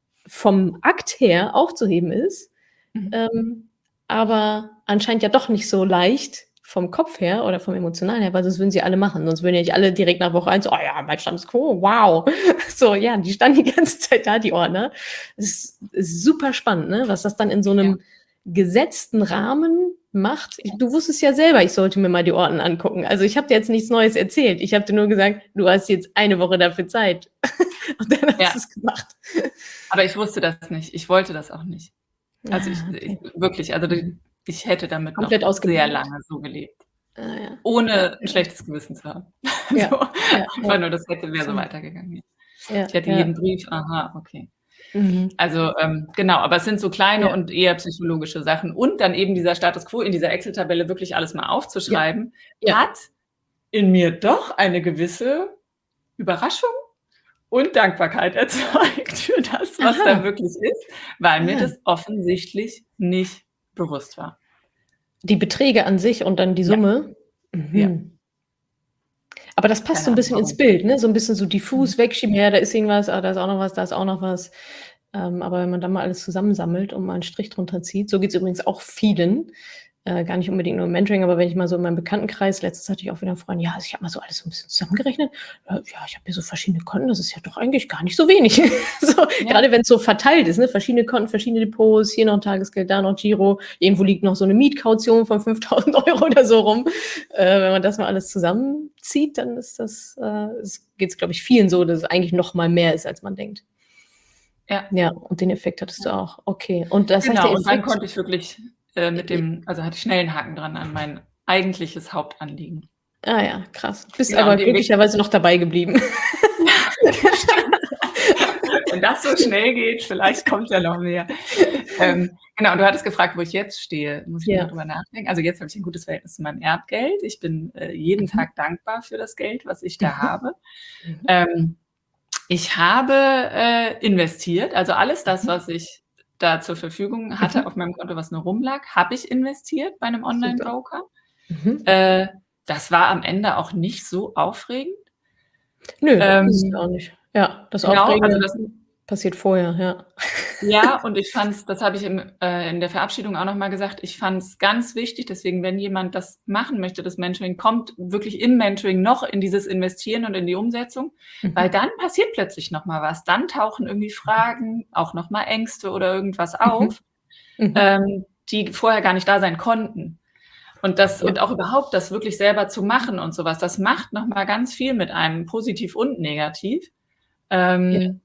vom Akt her aufzuheben ist, Mhm. aber anscheinend ja doch nicht so leicht vom Kopf her oder vom Emotionalen her, weil sonst würden sie alle machen. Sonst würden ja nicht alle direkt nach Woche 1, oh ja, mein Status quo, wow. So, ja, die standen die ganze Zeit da, die Ordner. Es ist super spannend, ne? Was das dann in so Ja. einem gesetzten Rahmen macht. Du wusstest ja selber, ich sollte mir mal die Ordner angucken. Also ich habe dir jetzt nichts Neues erzählt. Ich habe dir nur gesagt, du hast jetzt eine Woche dafür Zeit. Und dann hast Ja. du es gemacht. Aber ich wusste das nicht. Ich wollte das auch nicht. Also ich Okay. wirklich, also Mhm. ich hätte damit noch Komplett sehr ausgeblendet. lange so gelebt, Ja. Ja, ohne 'n ja. schlechtes Gewissen zu haben. Ja, So, ja, einfach ja. nur, das wäre so Absolut. weitergegangen, ja. Ja, Ich hätte ja. jeden Brief aha, okay. Mhm. Also, genau, aber es sind so kleine Ja, und eher psychologische Sachen. Und dann eben dieser Status quo in dieser Excel-Tabelle wirklich alles mal ja, aufzuschreiben, ja. hat in mir doch eine gewisse Überraschung und Dankbarkeit erzeugt für das, was da Aha. wirklich ist, weil mir Ah. das offensichtlich nicht bewusst war. Die Beträge an sich und dann die Ja, Summe? ja, Mhm. Aber das passt so keine 'n Ahnung bisschen ins warum. Bild, ne? So 'n bisschen so Mhm. diffus wegschieben, ja, da ist irgendwas, ah, da ist auch noch was, da ist auch noch was. Aber wenn man dann mal alles zusammensammelt und mal 'n Strich drunter zieht, so geht's übrigens auch vielen, gar nicht unbedingt nur im Mentoring, aber wenn ich mal so in meinem Bekanntenkreis, letztens hatte ich auch wieder 'n Freund, ja, also ich habe mal so alles so 'n bisschen zusammengerechnet. Ja, ich habe hier so verschiedene Konten, das ist ja doch eigentlich gar nicht so wenig. So, Ja, grade wenn's so verteilt ist, ne? Verschiedene Konten, verschiedene Depots, hier noch 'n Tagesgeld, da noch Giro, irgendwo liegt noch so 'ne Mietkaution von 5.000 € oder so rum. Wenn man das mal alles zusammenzieht, dann ist das geht's, glaube ich, vielen so, dass es eigentlich noch mal mehr ist, als man denkt. ja, Ja, und den Effekt hattest ja. du auch. Okay. Und das heißt, der Genau, und dann Effekt konnte ich wirklich, mit j dem also hatte ich schnell 'n Haken dran an mein eigentliches Hauptanliegen. ah ja, krass. Bist Genau, und aber dem Weg glücklicherweise noch dabei geblieben. stimmt. Wenn das so schnell geht, vielleicht kommt ja noch mehr. Genau, und du hattest gefragt, wo ich jetzt stehe. Muss ich noch mal Ja. drüber nachdenken. Also, jetzt habe ich 'n gutes Verhältnis zu meinem Erbgeld. Ich bin, jeden Mhm. Tag dankbar für das Geld, was ich da Mhm. habe. Mhm. Ähm, ich habe, investiert. Also, alles das, Mhm. was ich da zur Verfügung hatte Mhm. auf meinem Konto, was nur rumlag, habe ich investiert bei 'nem Super. Onlinebroker. Mhm. Äh, das war am Ende auch nicht so aufregend. Nö, ist es ja Ähm, auch nicht. Ja, das genau, also Aufregende das passiert vorher, ja. ja, und ich fand's das habe ich in der Verabschiedung auch noch mal gesagt, ich fand's ganz wichtig, deswegen, wenn jemand das machen möchte, das Mentoring, kommt wirklich im Mentoring noch in dieses Investieren und in die Umsetzung, weil Mhm. dann passiert plötzlich noch mal was. Dann tauchen irgendwie Fragen, auch noch mal Ängste oder irgendwas Mhm. auf, Mhm. die vorher gar nicht da sein konnten. Und das Ja, und auch überhaupt das wirklich selber zu machen und so was, das macht noch mal ganz viel mit einem, positiv und negativ. ja, Ähm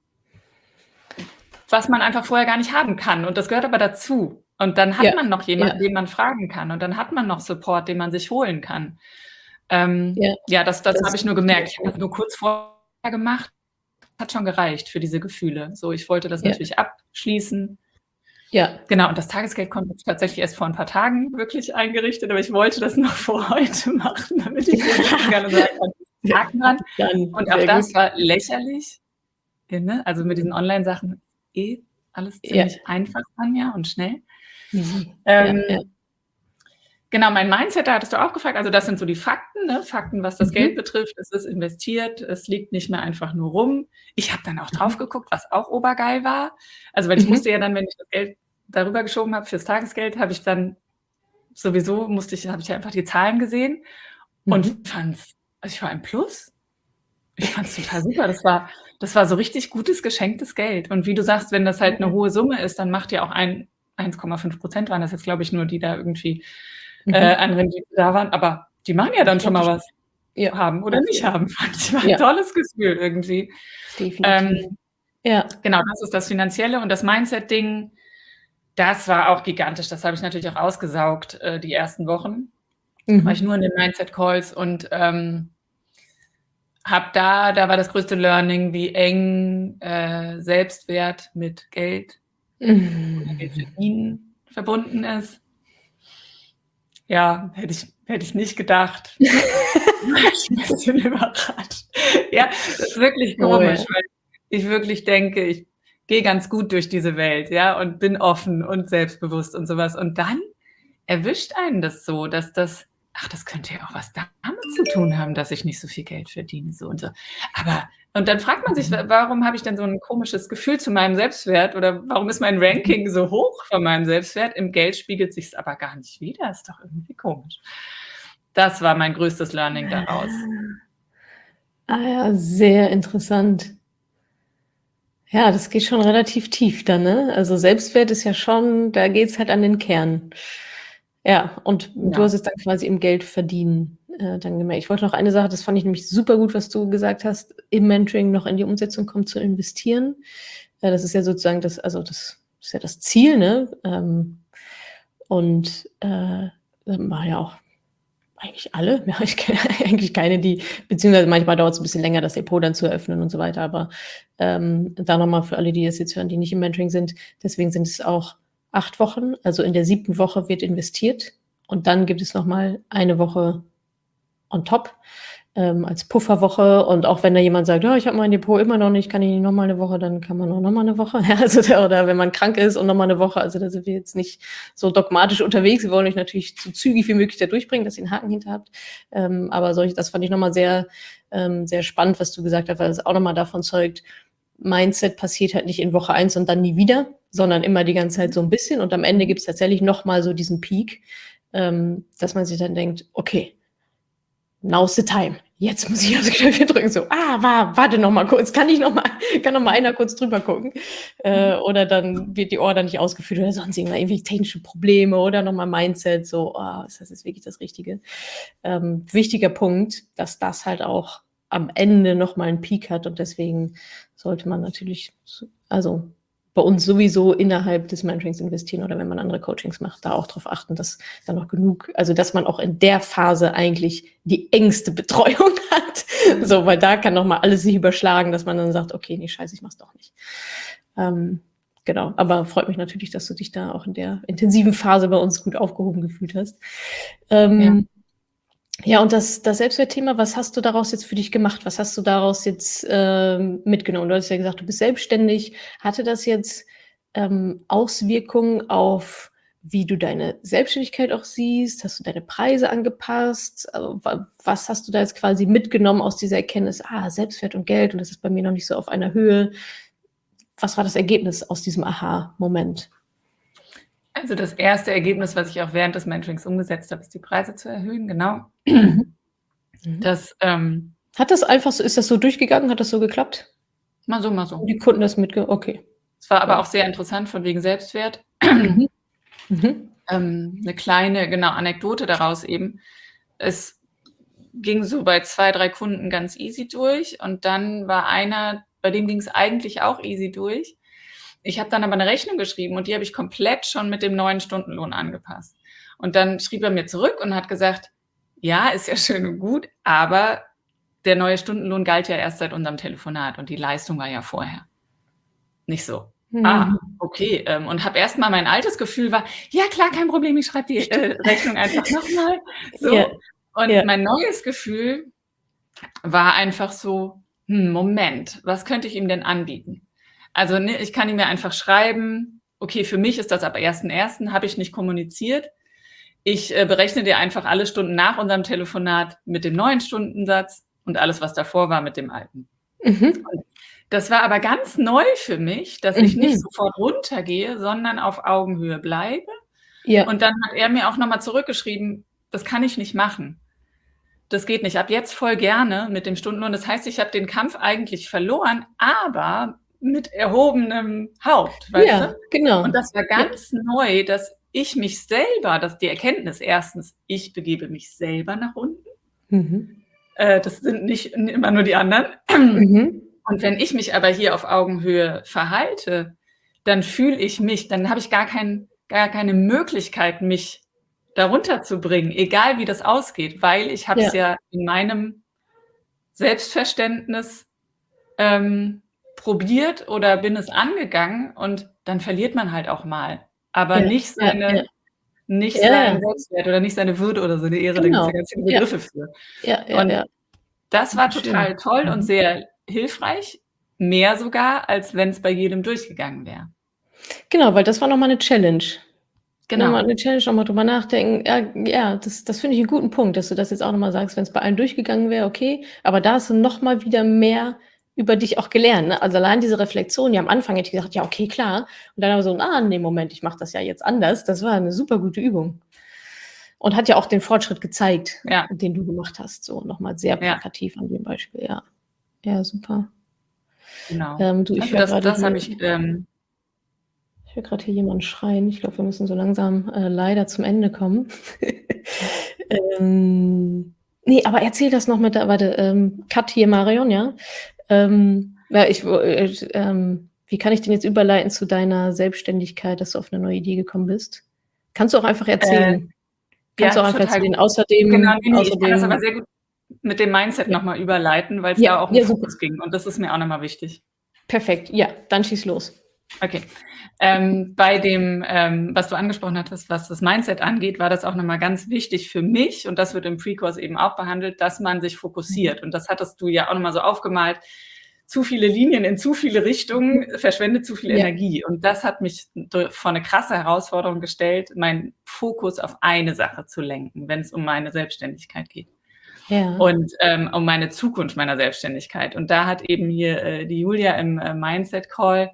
Was man einfach vorher gar nicht haben kann. Und das gehört aber dazu. Und dann hat ja, man noch ja, jemanden, den man fragen kann. Und dann hat man noch Support, den man sich holen kann. ja, Ja, das das habe ist ich nur wichtig, gemerkt. Ich habe ja. das nur kurz vorher gemacht, hat schon gereicht für diese Gefühle. So, ich wollte das Ja, natürlich abschließen. ja. Genau, und das Tagesgeldkonto habe ich tatsächlich erst vor 'n paar Tagen wirklich eingerichtet, aber ich wollte das noch vor heute machen, damit ich loslegen kann und sagen kann: Sehr „Haken dran." dann, Und auch sehr gut. das war lächerlich, ne? Also, mit diesen Onlinesachen alles Ja, ziemlich einfach dann ja und schnell. easy. Ja, ja. Ähm Genau, mein Mindset, da hattest du auch gefragt. Also das sind so die Fakten, ne? Fakten, was das Geld Mhm. betrifft. Es ist investiert, es liegt nicht mehr einfach nur rum. Ich habe dann auch drauf Mhm. geguckt, was auch obergeil war. Also, weil ich Mhm. musste ja dann, wenn ich das Geld darüber geschoben habe fürs Tagesgeld, habe ich dann sowieso habe ich ja einfach die Zahlen gesehen und Mhm. ich war im Plus. Ich fand's total super. Das war so richtig gutes geschenktes Geld. Und wie du sagst, wenn das halt 'ne hohe Summe ist, dann macht ja auch 1,5% waren das jetzt, glaube ich, nur, die da irgendwie, Mhm. an Rendite da waren, aber die machen ja dann Macht 'n schon mal Unterschied. was. Ja, Haben oder auf nicht jeden Fall. haben, fand ich war 'n Ja, tolles Gefühl irgendwie. definitiv. Ähm, Ja. genau, das ist das Finanzielle und das Mindset-Ding, das war auch gigantisch. Das habe ich natürlich auch ausgesaugt, die ersten Wochen. War ich Mhm. nur in den Mindset-Calls und, habe da war das größte Learning, wie eng, Selbstwert mit Geld oder Geld Mhm. verdienen verbunden ist. Ja, hätte ich nicht gedacht. War ich 'n bisschen überrascht. Ja, das ist wirklich Oh komisch, ja. weil ich wirklich denke, ich gehe ganz gut durch diese Welt, ja, und bin offen und selbstbewusst und so was. Und dann erwischt einen das so, dass das könnte ja auch was damit zu tun haben, dass ich nicht so viel Geld verdiene, so und so. Aber und dann fragt man sich: Mhm. Warum habe ich denn so 'n komisches Gefühl zu meinem Selbstwert oder warum ist mein Mhm. Ranking so hoch von meinem Selbstwert? Im Geld spiegelt sich's aber gar nicht wider. Ist doch irgendwie komisch. Das war mein größtes Learning daraus. Ah ja, sehr interessant. Ja, das geht schon relativ tief dann, ne? Also, Selbstwert ist ja schon da geht's halt an den Kern. Ja, und du Ja. hast es dann quasi im Geldverdienen, dann gemerkt. Ich wollte noch eine Sache, das fand ich nämlich super gut, was du gesagt hast, im Mentoring noch in die Umsetzung kommt, zu investieren. Das ist ja sozusagen das ist ja das Ziel, ne? Und, machen ja auch eigentlich alle. Ja, ich kenne eigentlich keine, die beziehungsweise manchmal dauert's 'n bisschen länger, das Depot dann zu eröffnen und so weiter, aber, da noch mal für alle, die das jetzt hören, die nicht im Mentoring sind, deswegen sind es auch 8 Wochen. Also, in der 7. Woche wird investiert und dann gibt es noch mal eine Woche on top, als Pufferwoche und auch wenn da jemand sagt: „Ja, ich habe mein Depot immer noch nicht, kann ich nicht noch mal 'ne Woche?“ Dann kann man auch noch mal 'ne Woche. Ja, also da oder wenn man krank ist und noch mal 'ne Woche. Also, da sind wir jetzt nicht so dogmatisch unterwegs. Wir wollen euch natürlich so zügig wie möglich da durchbringen, dass ihr 'n Haken hinter habt. Aber das fand ich noch mal sehr spannend, was du gesagt hast, weil es auch noch mal davon zeugt, Mindset passiert halt nicht in Woche 1 und dann nie wieder, sondern immer die ganze Zeit Mhm. so 'n bisschen und am Ende Mhm. gibt's tatsächlich noch mal so diesen Peak, dass man sich dann denkt: „Okay, now's the time. Jetzt muss ich aufs Knöpfchen drücken, so, warte noch mal kurz, kann noch mal Mhm. einer kurz drüber gucken?“ Mhm. Oder dann wird die Order nicht ausgeführt oder sonst irgendwelche technische Probleme oder noch mal Mindset, so: „Oh, ist das jetzt wirklich das Richtige?“ Wichtiger Punkt, dass das halt auch am Ende noch mal 'n Peak hat und deswegen sollte man natürlich also, bei uns sowieso innerhalb des Mentorings investieren oder wenn man andere Coachings macht, da auch drauf achten, dass da noch genug also, dass man auch in der Phase eigentlich die engste Betreuung hat. Mhm. So, weil da kann noch mal alles sich überschlagen, dass man dann sagt: „Okay, ne, scheiße, ich mache es doch nicht.“ Ähm, genau, aber freut mich natürlich, dass du dich da auch in der intensiven Phase bei uns gut aufgehoben gefühlt hast. Ja. Ähm, ja, und das Selbstwertthema, was hast du daraus jetzt für dich gemacht? Was hast du daraus jetzt, mitgenommen? Du hast ja gesagt, du bist selbstständig. Hatte das jetzt, Auswirkungen auf, wie du deine Selbstständigkeit auch siehst? Hast du deine Preise angepasst? Was hast du da jetzt quasi mitgenommen aus dieser Erkenntnis: „Ah, Selbstwert und Geld und das ist bei mir noch nicht so auf einer Höhe.“ Was war das Ergebnis aus diesem Aha-Moment? Also, das erste Ergebnis, was ich auch während des Mentorings umgesetzt habe, ist die Preise zu erhöhen, genau. Mhm. Mhm. Das, Hat das einfach so ist das so durchgegangen? Hat das so geklappt? mal so, mal Wo so. die Kunden das okay. Es war Ja. aber auch sehr interessant von wegen Selbstwert. Mhm. Mhm. 'Ne kleine, genau, Anekdote daraus eben. Es ging so bei 2, 3 Kunden ganz easy durch und dann war einer, bei dem ging's eigentlich auch easy durch. Ich habe dann aber 'ne Rechnung geschrieben und die habe ich komplett schon mit dem neuen Stundenlohn angepasst. Und dann schrieb er mir zurück und hat gesagt: „Ja, ist ja schön und gut, aber der neue Stundenlohn galt ja erst seit unserem Telefonat und die Leistung war ja vorher.“ Nicht so: „Ah, Mhm. okay“, und habe erst mal mein altes Gefühl war: „Ja klar, kein Problem, ich schreibe die, Stimmt. Rechnung einfach noch mal“, Ja, so. Und ja. mein neues Gefühl war einfach so: Moment, was könnte ich ihm denn anbieten?“ Also, ne, ich kann ihm ja einfach schreiben: „Okay, für mich ist das ab 1.1.“ habe ich nicht kommuniziert. ich berechne dir einfach alle Stunden nach unserem Telefonat mit dem neuen Stundensatz und alles, was davor war, mit dem alten. Mhm. Und das war aber ganz neu für mich, dass ich nicht sofort runtergehe, sondern auf Augenhöhe bleibe. Ja. Und dann hat er mir auch noch mal zurückgeschrieben: „Das kann ich nicht machen. Das geht nicht. Ab jetzt voll gerne mit dem Stundenlohn." Das heißt, ich habe den Kampf eigentlich verloren, aber mit erhobenem Haupt, weißt du? Ja, genau. Und das war Ja. ganz neu, dass ich mich selber, dass die Erkenntnis erstens, ich begebe mich selber nach unten. Mhm. Das sind nicht immer nur die anderen. Mhm. Und wenn ich mich aber hier auf Augenhöhe verhalte, dann fühle ich mich, dann habe ich gar keine Möglichkeit, mich darunter zu bringen, egal wie das ausgeht, weil ich habe es Ja. ja in meinem Selbstverständnis probiert oder bin es angegangen und dann verliert man halt auch mal, aber Ja, nicht ja, ja. Ja, seinen ja. Selbstwert oder nicht seine Würde oder seine Ehre, da gibt's ja Genau. ganz viele Ja. Begriffe für. Ja, ja, Und ja. das war Schön. total toll und sehr hilfreich, mehr sogar, als wenn's bei jedem durchgegangen wäre. Genau, weil das war noch mal 'ne Challenge. Noch mal Genau. 'ne Challenge, noch mal drüber nachdenken. Ja, das finde ich 'n guten Punkt, dass du das jetzt auch noch mal sagst, wenn's bei allen durchgegangen wäre, okay, aber da hast du noch mal wieder mehr über dich auch gelernt, ne? Also, allein diese Reflexion, ja, am Anfang hätte ich gesagt: „Ja, okay, klar." Und dann aber so: „Ah, ne, Moment, ich mache das ja jetzt anders." Das war 'ne super gute Übung und hat ja auch den Fortschritt gezeigt, Ja, den du gemacht hast, so noch mal sehr ja, plakativ an dem Beispiel, ja. Ja, super. genau. Du, ich Also, höre das grade das habe hier ich, Ich höre grad hier jemanden schreien. Ich glaube, wir müssen so langsam, leider zum Ende kommen. Ähm, ne, aber erzähl das noch mit der warte, Cut hier Marion, ja? Ja, wie kann ich denn jetzt überleiten zu deiner Selbstständigkeit, dass du auf 'ne neue Idee gekommen bist? Kannst du auch einfach äh erzählen. Kannst ja, du auch einfach total erzählen. gut. Genau, ne, ich kann das aber Außerdem sehr gut mit dem Mindset ja. noch mal überleiten, weil's Ja, da auch um ja, super. Fokus ging und das ist mir auch noch mal wichtig. Perfekt. Ja, dann schieß los. Okay. Bei dem, was du angesprochen hattest, was das Mindset angeht, war das auch noch mal ganz wichtig für mich und das wird im Pre-Course eben auch behandelt, dass man sich Mhm. fokussiert. Und das hattest du ja auch noch mal so aufgemalt. Zu viele Linien in zu viele Richtungen verschwendet zu viel Ja, Energie. Und das hat mich vor 'ne krasse Herausforderung gestellt, meinen Fokus auf eine Sache zu lenken, wenn's um meine Selbstständigkeit geht ja. und, um meine Zukunft meiner Selbstständigkeit. Und da hat eben hier, die Julia im, Mindset Call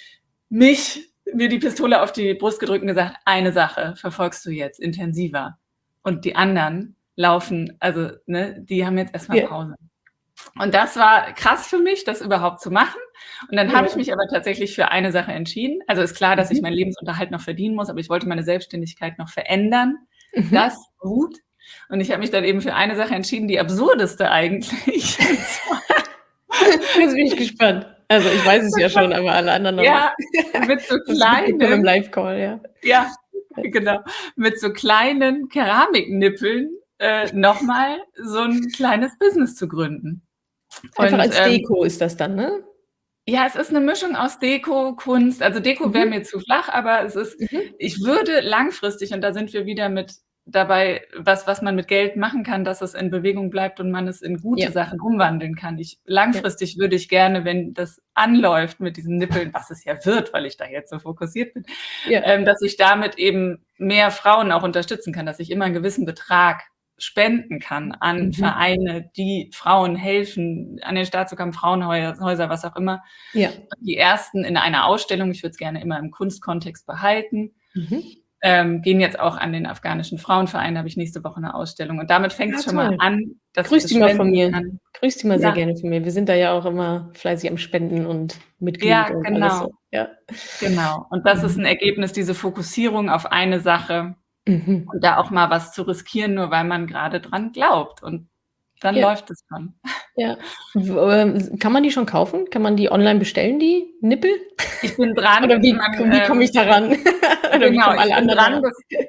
mir die Pistole auf die Brust gedrückt und gesagt: „Eine Sache verfolgst du jetzt intensiver und die anderen laufen, also, ne, die haben jetzt erst mal Ja. Pause." Und das war krass für mich, das überhaupt zu machen. Und dann habe ich Ja. mich aber tatsächlich für eine Sache entschieden. Also, ist klar, dass ich Mhm. meinen Lebensunterhalt noch verdienen muss, aber ich wollte meine Selbstständigkeit noch verändern. Mhm. Das ruht. Und ich habe mich dann eben für eine Sache entschieden, die absurdeste eigentlich. Und zwar Jetzt bin ich gespannt. Also, ich weiß es ja schon, aber alle anderen noch nicht. ja, mit so Hast du mitbekommen im kleinen Live-Call, ja. ja, genau, mit so kleinen Keramiknippeln, noch mal so 'n kleines Business zu gründen. Einfach Und, als Deko ist das dann, ne? ja, es ist 'ne Mischung aus Deko, Kunst. Also, Deko wäre Mhm. mir zu flach, aber es ist Mhm. ich würde langfristig und da sind wir wieder mit dabei, was man mit Geld machen kann, dass es in Bewegung bleibt und man es in gute Ja, Sachen umwandeln kann. ja, Langfristig würde ich gerne, wenn das anläuft mit diesen Nippeln, was es ja wird, weil ich da jetzt so fokussiert bin, ja. dass ich damit eben mehr Frauen auch unterstützen kann, dass ich immer 'n gewissen Betrag spenden kann an Mhm. Vereine, die Frauen helfen, an den Start zu kommen, Frauenhäuser, was auch immer. Ja. Die ersten in einer Ausstellung, ich würde es gerne immer im Kunstkontext behalten, Mhm. gehen jetzt auch an den afghanischen Frauenverein, da habe ich nächste Woche 'ne Ausstellung. Und damit Ah, fängt's schon mal toll. an, dass ich Grüß das die mal von spenden mir. kann. Grüß die mal sehr Ja, gerne von mir. Wir sind da ja auch immer fleißig am Spenden und Mitglied ja, und alles genau, so, ja. genau. Und das ist Mhm. 'n Ergebnis, diese Fokussierung auf eine Sache Mhm. und da auch mal was zu riskieren, nur weil man grade dran glaubt und dann Ja, läuft es schon. ja. Kann man die schon kaufen? Kann man die online bestellen, die Nippel? Ich bin dran, Oder man, wie komme ich da ran? Oder wie genau, kommen ich alle bin anderen da dran. ran?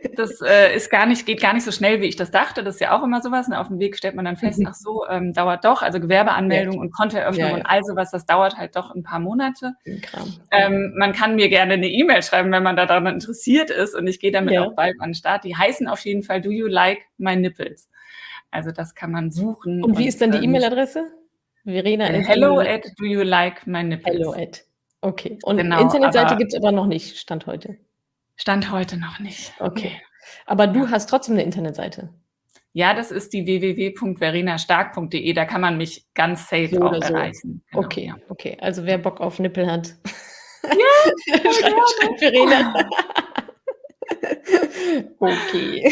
Das geht gar nicht so schnell, wie ich das dachte. Das ist ja auch immer so was, ne? Auf dem Weg stellt man dann fest: Mhm. „Ach so, dauert doch." Also, Ja, Gewerbeanmeldung klar. und Ja, Kontoeröffnung und ja, all so was, das dauert halt doch 'n paar Monate. 'n Kram, ja. Man kann mir gerne 'ne E-Mail schreiben, wenn man da dran interessiert ist und ich gehe damit Ja. auch bald an 'n Start. Die heißen auf jeden Fall „Do you like my nipples?" Also, das kann man suchen Und wie ist und, dann die E-Mail-Adresse? Verena at do hello you at do you like my hello nipples. at okay. Und Genau, Internetseite aber gibt's aber noch nicht, Stand heute? Stand heute noch nicht. Okay. Ne. Aber du Ja. hast trotzdem 'ne Internetseite? Ja, das ist die www.verenastark.de, da kann man mich ganz safe So auch oder so. erreichen. Genau, Okay, ja. okay. Also, wer Bock auf Nippel hat, Ja, voll schreibt Verena. gerne. Okay.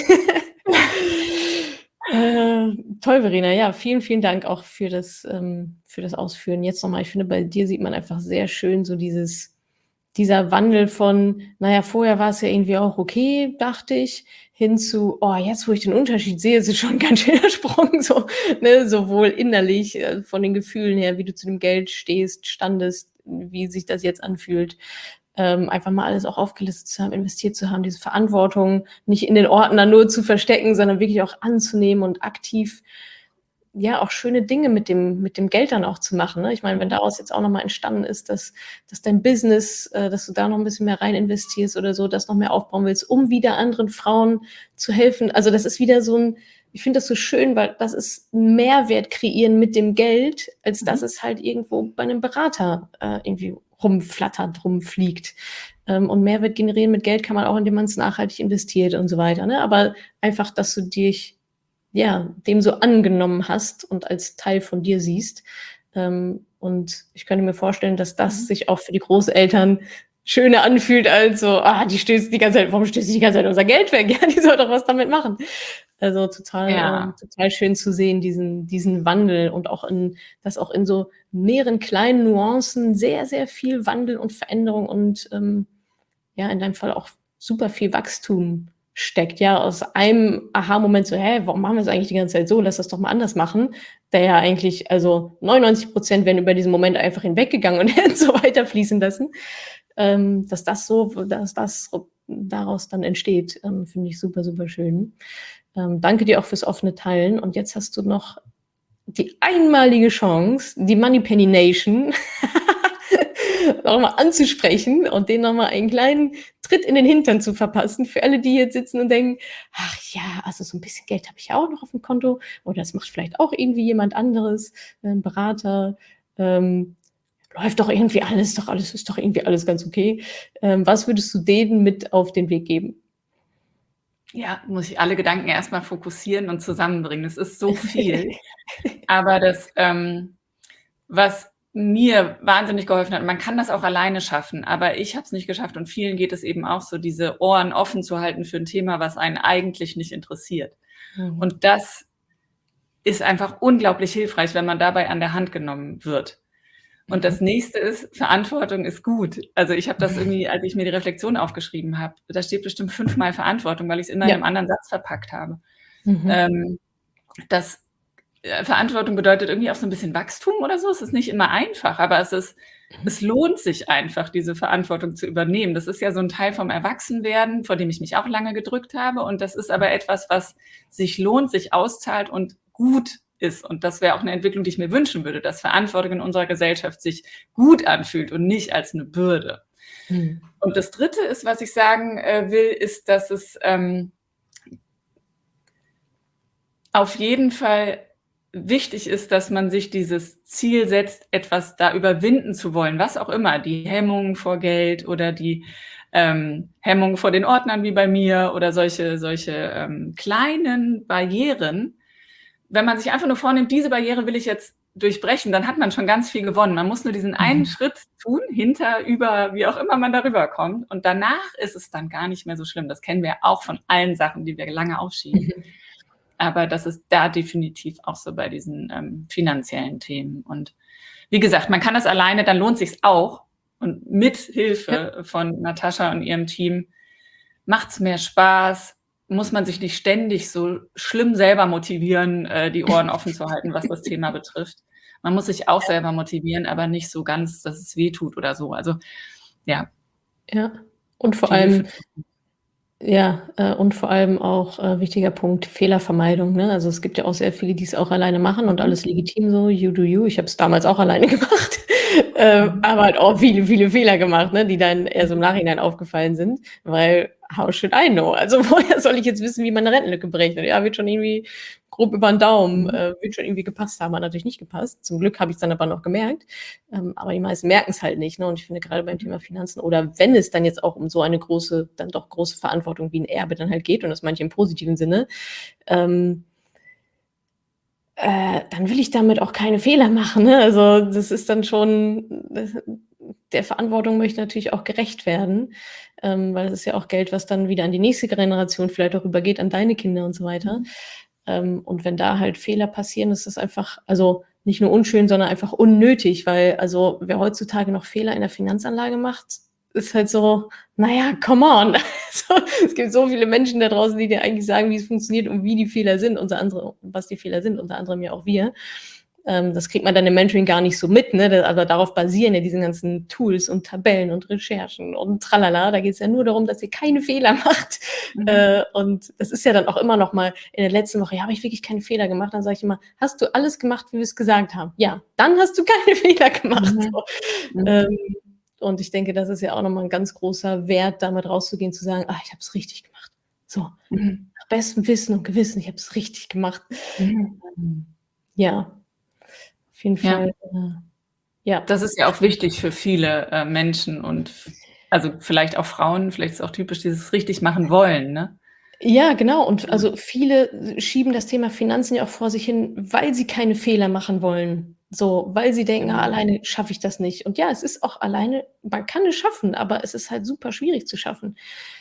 Toll, Verena. Ja, vielen, vielen Dank auch für das Ausführen. Jetzt noch mal, ich finde, bei dir sieht man einfach sehr schön so dieser Wandel von, na ja, vorher war es ja irgendwie auch okay, dachte ich, hin zu: „Oh, jetzt, wo ich den Unterschied sehe, ist es schon 'n ganz schöner Sprung", so, ne, sowohl innerlich, von den Gefühlen her, wie du zu dem Geld standest, wie sich das jetzt anfühlt. Einfach mal alles auch aufgelistet zu haben, investiert zu haben, diese Verantwortung nicht in den Ordner nur zu verstecken, sondern wirklich auch anzunehmen und aktiv, ja, auch schöne Dinge mit dem Geld dann auch zu machen, ne? Ich meine, wenn Mhm. daraus jetzt auch noch mal entstanden ist, dass dein Business dass du da noch 'n bisschen mehr rein investierst oder so, das noch mehr aufbauen willst, um wieder anderen Frauen zu helfen. Also, das ist wieder so 'n ich finde das so schön, weil das ist 'n Mehrwert kreieren mit dem Geld, als dass Mhm. es halt irgendwo bei 'nem Berater, irgendwie rumflattert, rumfliegt. Und Mehrwert generieren mit Geld kann man auch, indem man's nachhaltig investiert und so weiter, ne? Aber einfach, dass du dich, ja, dem so angenommen hast und als Teil von dir siehst. Und ich könnte mir vorstellen, dass das Mhm. sich auch für die Großeltern schöner anfühlt als so: „Ah, die stößt die ganze Zeit warum stößt die ganze Zeit unser Geld weg? Ja, die soll doch was damit machen." Also, Ja. total schön zu sehen, diesen Wandel und auch dass auch in so mehreren kleinen Nuancen sehr, sehr viel Wandel und Veränderung und, ja, in deinem Fall auch super viel Wachstum steckt, ja, aus einem Aha-Moment so: „Hä, warum machen wir das eigentlich die ganze Zeit so? Lass das doch mal anders machen." Der ja eigentlich also 99% wären über diesen Moment einfach hinweggegangen und hätten so weiter fließen lassen. Dass das daraus dann entsteht, finde ich super, super schön. Danke dir auch fürs offene Teilen und jetzt hast du noch die einmalige Chance, die Moneypenny Nation noch mal anzusprechen und denen noch mal einen kleinen Tritt in den Hintern zu verpassen für alle, die jetzt sitzen und denken: „Ach ja, also so 'n bisschen Geld habe ich ja auch noch aufm Konto oder das macht vielleicht auch irgendwie jemand anderes, 'n Berater. Ähm, läuft doch irgendwie alles ist doch irgendwie alles ganz okay." Was würdest du denen mit auf den Weg geben? Ja, muss ich alle Gedanken erst mal fokussieren und zusammenbringen. Es ist so viel, aber was mir wahnsinnig geholfen hat, man kann das auch alleine schaffen, aber ich habe es nicht geschafft und vielen geht es eben auch so, diese Ohren offen zu halten für 'n Thema, was einen eigentlich nicht interessiert. Mhm. Und das ist einfach unglaublich hilfreich, wenn man dabei an der Hand genommen wird. Und Mhm. das Nächste ist, Verantwortung ist gut. Also, ich habe das irgendwie, als ich mir die Reflexion aufgeschrieben habe, da steht bestimmt 5-mal Verantwortung, weil ich's immer in Ja. 'nem anderen Satz verpackt habe. Mhm. Ähm, das Verantwortung bedeutet irgendwie auch so 'n bisschen Wachstum oder so. Es ist nicht immer einfach, aber Mhm. es lohnt sich einfach, diese Verantwortung zu übernehmen. Das ist ja so 'n Teil vom Erwachsenwerden, vor dem ich mich auch lange gedrückt habe. Und das ist aber etwas, was sich lohnt, sich auszahlt und gut ist. Und das wäre auch 'ne Entwicklung, die ich mir wünschen würde, dass Verantwortung in unserer Gesellschaft sich gut anfühlt und nicht als 'ne Bürde. Mhm. Und das Dritte ist, was ich sagen, will, ist, dass es, auf jeden Fall wichtig ist, dass man sich dieses Ziel setzt, etwas da überwinden zu wollen, was auch immer, die Hemmung vor Geld oder die, Hemmung vor den Ordnern wie bei mir oder solche, kleinen Barrieren. Wenn man sich einfach nur vornimmt: „Diese Barriere will ich jetzt durchbrechen", dann hat man schon ganz viel gewonnen. Man muss nur diesen einen Mhm. Schritt tun, hinter, über, wie auch immer man darüber kommt. Und danach ist es dann gar nicht mehr so schlimm. Das kennen wir auch von allen Sachen, die wir lange aufschieben. Mhm. Aber das ist da definitiv auch so bei diesen, finanziellen Themen. Und wie gesagt, man kann das alleine, dann lohnt sich's auch. Und mit Ja. Hilfe von Natascha und ihrem Team macht's mehr Spaß, muss man sich nicht ständig so schlimm selber motivieren, die Ohren offen zu halten, was das Thema betrifft. Man muss sich auch Ja. selber motivieren, aber nicht so ganz, dass es wehtut oder so. Also, ja, Ja. Und vor die Hilfe. allem Ja, und vor allem auch, wichtiger Punkt, Fehlervermeidung, ne? Also, es gibt ja auch sehr viele, die's auch alleine machen und Mhm. alles legitim so, you do you. Ich habe es damals auch alleine gemacht, Mhm. aber halt auch viele, viele Fehler gemacht, ne, die dann erst im Mhm. Nachhinein aufgefallen sind, weil how should I know? Also woher soll ich jetzt wissen, wie man eine Rentenlücke berechnet? Ja, wird schon irgendwie grob über den Daumen, wird schon irgendwie gepasst haben. Hat natürlich nicht gepasst. Zum Glück habe ich es dann aber noch gemerkt. Aber die meisten merken es halt nicht. Ne? Und ich finde gerade beim Thema Finanzen oder wenn es dann jetzt auch um so eine große, dann doch große Verantwortung wie ein Erbe dann halt geht und das manche im positiven Sinne, dann will ich damit auch keine Fehler machen. Ne? Also das ist dann schon, der Verantwortung möchte natürlich auch gerecht werden, weil es ist ja auch Geld, was dann wieder an die nächste Generation vielleicht auch übergeht, an deine Kinder und so weiter. Und wenn da halt Fehler passieren, ist das einfach, also nicht nur unschön, sondern einfach unnötig, weil also wer heutzutage noch Fehler in der Finanzanlage macht, ist halt so, naja, come on. So, es gibt so viele Menschen da draußen, die dir eigentlich sagen, wie es funktioniert und wie die Fehler sind, was die Fehler sind, unter anderem ja auch wir. Das kriegt man dann im Mentoring gar nicht so mit, ne? Aber darauf basieren ja diese ganzen Tools und Tabellen und Recherchen und tralala. Da geht es ja nur darum, dass ihr keine Fehler macht. Und das ist ja dann auch immer noch mal in der letzten Woche, ja, habe ich wirklich keine Fehler gemacht? Dann sage ich immer, hast du alles gemacht, wie wir es gesagt haben? Ja, dann hast du keine Fehler gemacht. Und ich denke, das ist ja auch nochmal ein ganz großer Wert, damit rauszugehen, zu sagen, ich habe es richtig gemacht. So, nach bestem Wissen und Gewissen, ich habe es richtig gemacht. Ja, auf jeden Fall. Ja. Das ist ja auch wichtig für viele Menschen und also vielleicht auch Frauen, vielleicht ist es auch typisch dieses richtig machen wollen, ne? Ja, genau. Und also viele schieben das Thema Finanzen ja auch vor sich hin, weil sie keine Fehler machen wollen. So, weil sie denken, alleine schaffe ich das nicht. Und ja, es ist auch alleine, man kann es schaffen, aber es ist halt super schwierig zu schaffen.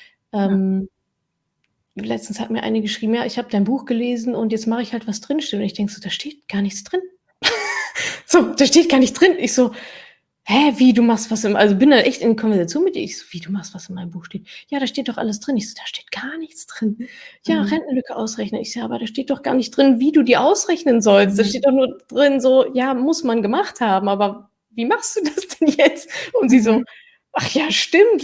Letztens hat mir eine geschrieben, ja, ich habe dein Buch gelesen und jetzt mache ich halt, was drinsteht. Und ich denke so, da steht gar nichts drin. So, da steht gar nichts drin. Ich so, wie, du machst was also bin da echt in Konversation mit dir. Ich so, wie, du machst was in meinem Buch steht? Ja, da steht doch alles drin. Ich so, da steht gar nichts drin. Ja, Rentenlücke ausrechnen. Ich so, aber da steht doch gar nicht drin, wie du die ausrechnen sollst. Da steht doch nur drin so, ja, muss man gemacht haben, aber wie machst du das denn jetzt? Und sie so, ach ja, stimmt.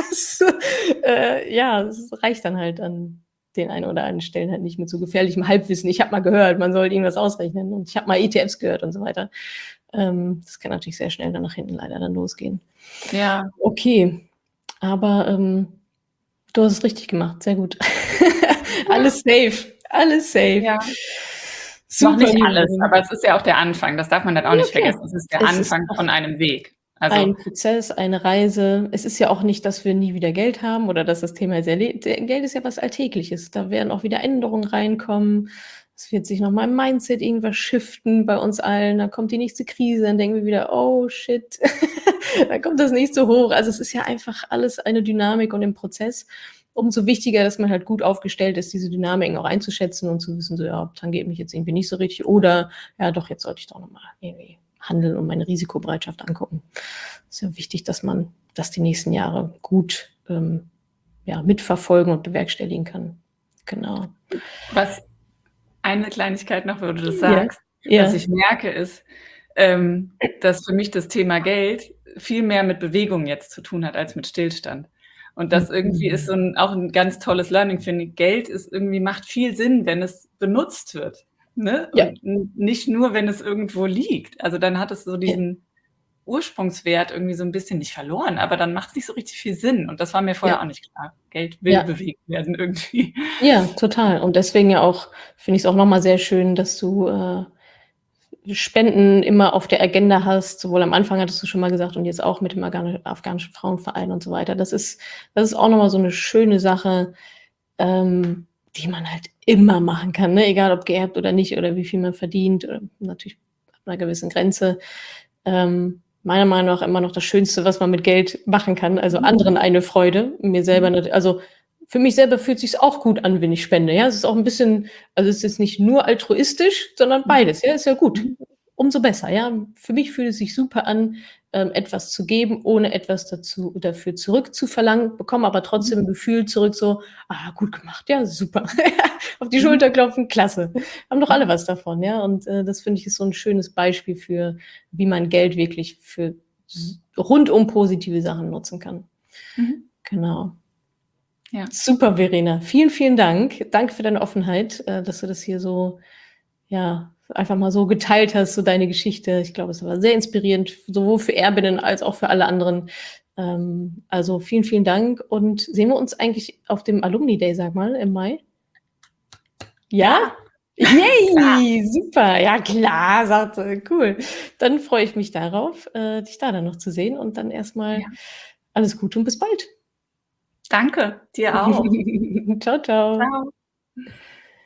Ja, es reicht dann halt an den einen oder anderen Stellen halt nicht mit so gefährlichem Halbwissen. Ich habe mal gehört, man soll irgendwas ausrechnen und ich habe mal ETFs gehört und so weiter. Das kann natürlich sehr schnell dann nach hinten leider dann losgehen. Ja. Okay, aber du hast es richtig gemacht, sehr gut. Alles safe, alles safe. Ja. Super, noch nicht alles, aber es ist ja auch der Anfang, das darf man dann auch nicht vergessen. Es ist der Anfang von einem Weg. Also ein Prozess, eine Reise. Es ist ja auch nicht, dass wir nie wieder Geld haben oder dass das Thema ist Geld ist ja was Alltägliches. Da werden auch wieder Änderungen reinkommen. Es wird sich nochmal im Mindset irgendwas shiften bei uns allen. Dann kommt die nächste Krise, dann denken wir wieder, oh shit, dann kommt das nächste hoch. Also es ist ja einfach alles eine Dynamik und im Prozess. Umso wichtiger, dass man halt gut aufgestellt ist, diese Dynamiken auch einzuschätzen und zu wissen, so ja, tangiert mich jetzt irgendwie nicht so richtig oder ja doch, jetzt sollte ich doch nochmal irgendwie handeln und meine Risikobereitschaft angucken. Es ist ja wichtig, dass man das die nächsten Jahre gut mitverfolgen und bewerkstelligen kann. Genau. Was eine Kleinigkeit noch, wo du das sagst, was ich merke, ist, dass für mich das Thema Geld viel mehr mit Bewegung jetzt zu tun hat als mit Stillstand. Und das irgendwie ist auch ein ganz tolles Learning, finde ich. Geld ist irgendwie, macht viel Sinn, wenn es benutzt wird. Ne? Ja. Und nicht nur, wenn es irgendwo liegt. Also dann hat es so diesen Ursprungswert irgendwie so ein bisschen nicht verloren, aber dann macht es nicht so richtig viel Sinn. Und das war mir vorher auch nicht klar. Geld will bewegt werden irgendwie. Ja, total. Und deswegen ja auch, finde ich es auch nochmal sehr schön, dass du Spenden immer auf der Agenda hast. Sowohl am Anfang hattest du schon mal gesagt und jetzt auch mit dem afghanischen Frauenverein und so weiter. Das ist auch nochmal so eine schöne Sache, die man halt immer machen kann, ne? Egal ob geerbt oder nicht oder wie viel man verdient, oder natürlich ab einer gewissen Grenze. Meiner Meinung nach immer noch das Schönste, was man mit Geld machen kann. Also anderen eine Freude, mir selber nicht. Also für mich selber fühlt es sich auch gut an, wenn ich spende. Ja, es ist auch ein bisschen, also es ist jetzt nicht nur altruistisch, sondern beides. Ja, ist ja gut. Umso besser. Ja, für mich fühlt es sich super an, etwas zu geben, ohne etwas dafür zurückzuverlangen, bekomme aber trotzdem ein Gefühl zurück, so, gut gemacht, ja, super. Auf die Schulter klopfen, klasse. Haben doch alle was davon, ja. Und das finde ich ist so ein schönes Beispiel für, wie man Geld wirklich für rundum positive Sachen nutzen kann. Genau. Ja. Super, Verena. Vielen, vielen Dank. Danke für deine Offenheit, dass du das hier so, einfach mal so geteilt hast, so deine Geschichte. Ich glaube, es war sehr inspirierend, sowohl für Erbinnen als auch für alle anderen, Also vielen, vielen Dank und sehen wir uns eigentlich auf dem Alumni Day, sag mal, im Mai? Ja? Yay, super. Ja, klar, sagt sie. Cool. Dann freue ich mich darauf, dich da dann noch zu sehen und dann erstmal Ja. alles Gute und bis bald. Danke, dir auch. Ciao, ciao. Tschau.